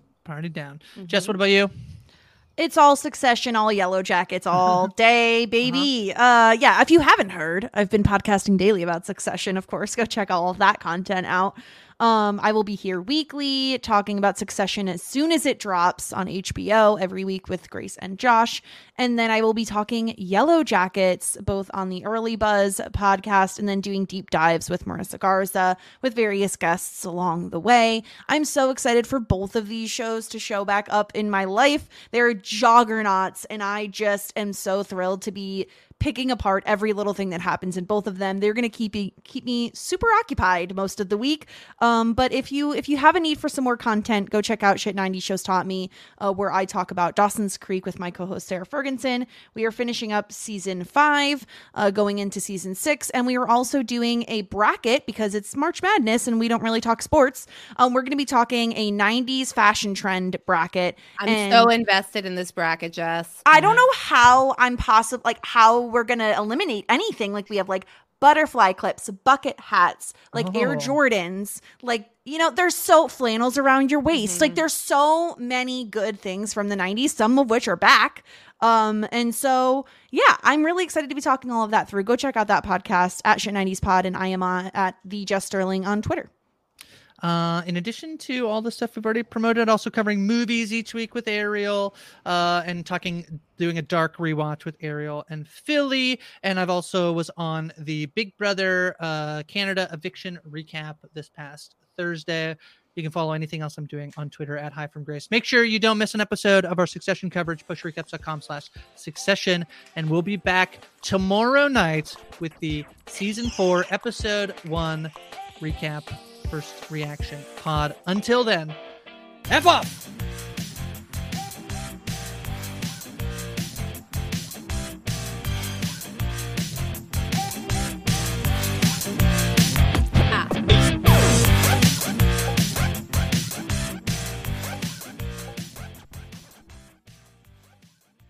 Jess, what about you? It's all Succession, all Yellow Jackets, all day, baby. Yeah, if you haven't heard, I've been podcasting daily about Succession, of course. Go check all of that content out. I will be here weekly talking about Succession as soon as it drops on HBO every week with Grace and Josh. And then I will be talking Yellow Jackets, both on the Early Buzz podcast and then doing deep dives with Marissa Garza with various guests along the way. I'm so excited for both of these shows to show back up in my life. They're juggernauts, and I just am so thrilled to be picking apart every little thing that happens in both of them. They're going to keep me super occupied most of the week. But if you have a need for some more content, go check out Shit 90 Shows Taught Me, where I talk about Dawson's Creek with my co-host Sarah Ferguson. We are finishing up season 5, going into season 6, and we are also doing a bracket because it's March Madness and we don't really talk sports. We're going to be talking a 90s fashion trend bracket. I'm so invested in this bracket, Jess. I don't know how how we're going to eliminate anything. Like we have like butterfly clips, bucket hats, like Air Jordans, like, there's so flannels around your waist. Like there's so many good things from the 90s, some of which are back. And so, yeah, I'm really excited to be talking all of that through. Go check out that podcast at Shit 90s Pod, and I am at the Jess Sterling on Twitter. In addition to all the stuff we've already promoted, also covering movies each week with Ariel, and doing a dark rewatch with Ariel and Philly. And I've also was on the Big Brother Canada eviction recap this past Thursday. You can follow anything else I'm doing on Twitter at Hi From Grace. Make sure you don't miss an episode of our Succession coverage, pushrecaps.com/Succession. And we'll be back tomorrow night with the season 4, episode 1 recap, first reaction pod. Until then, F off!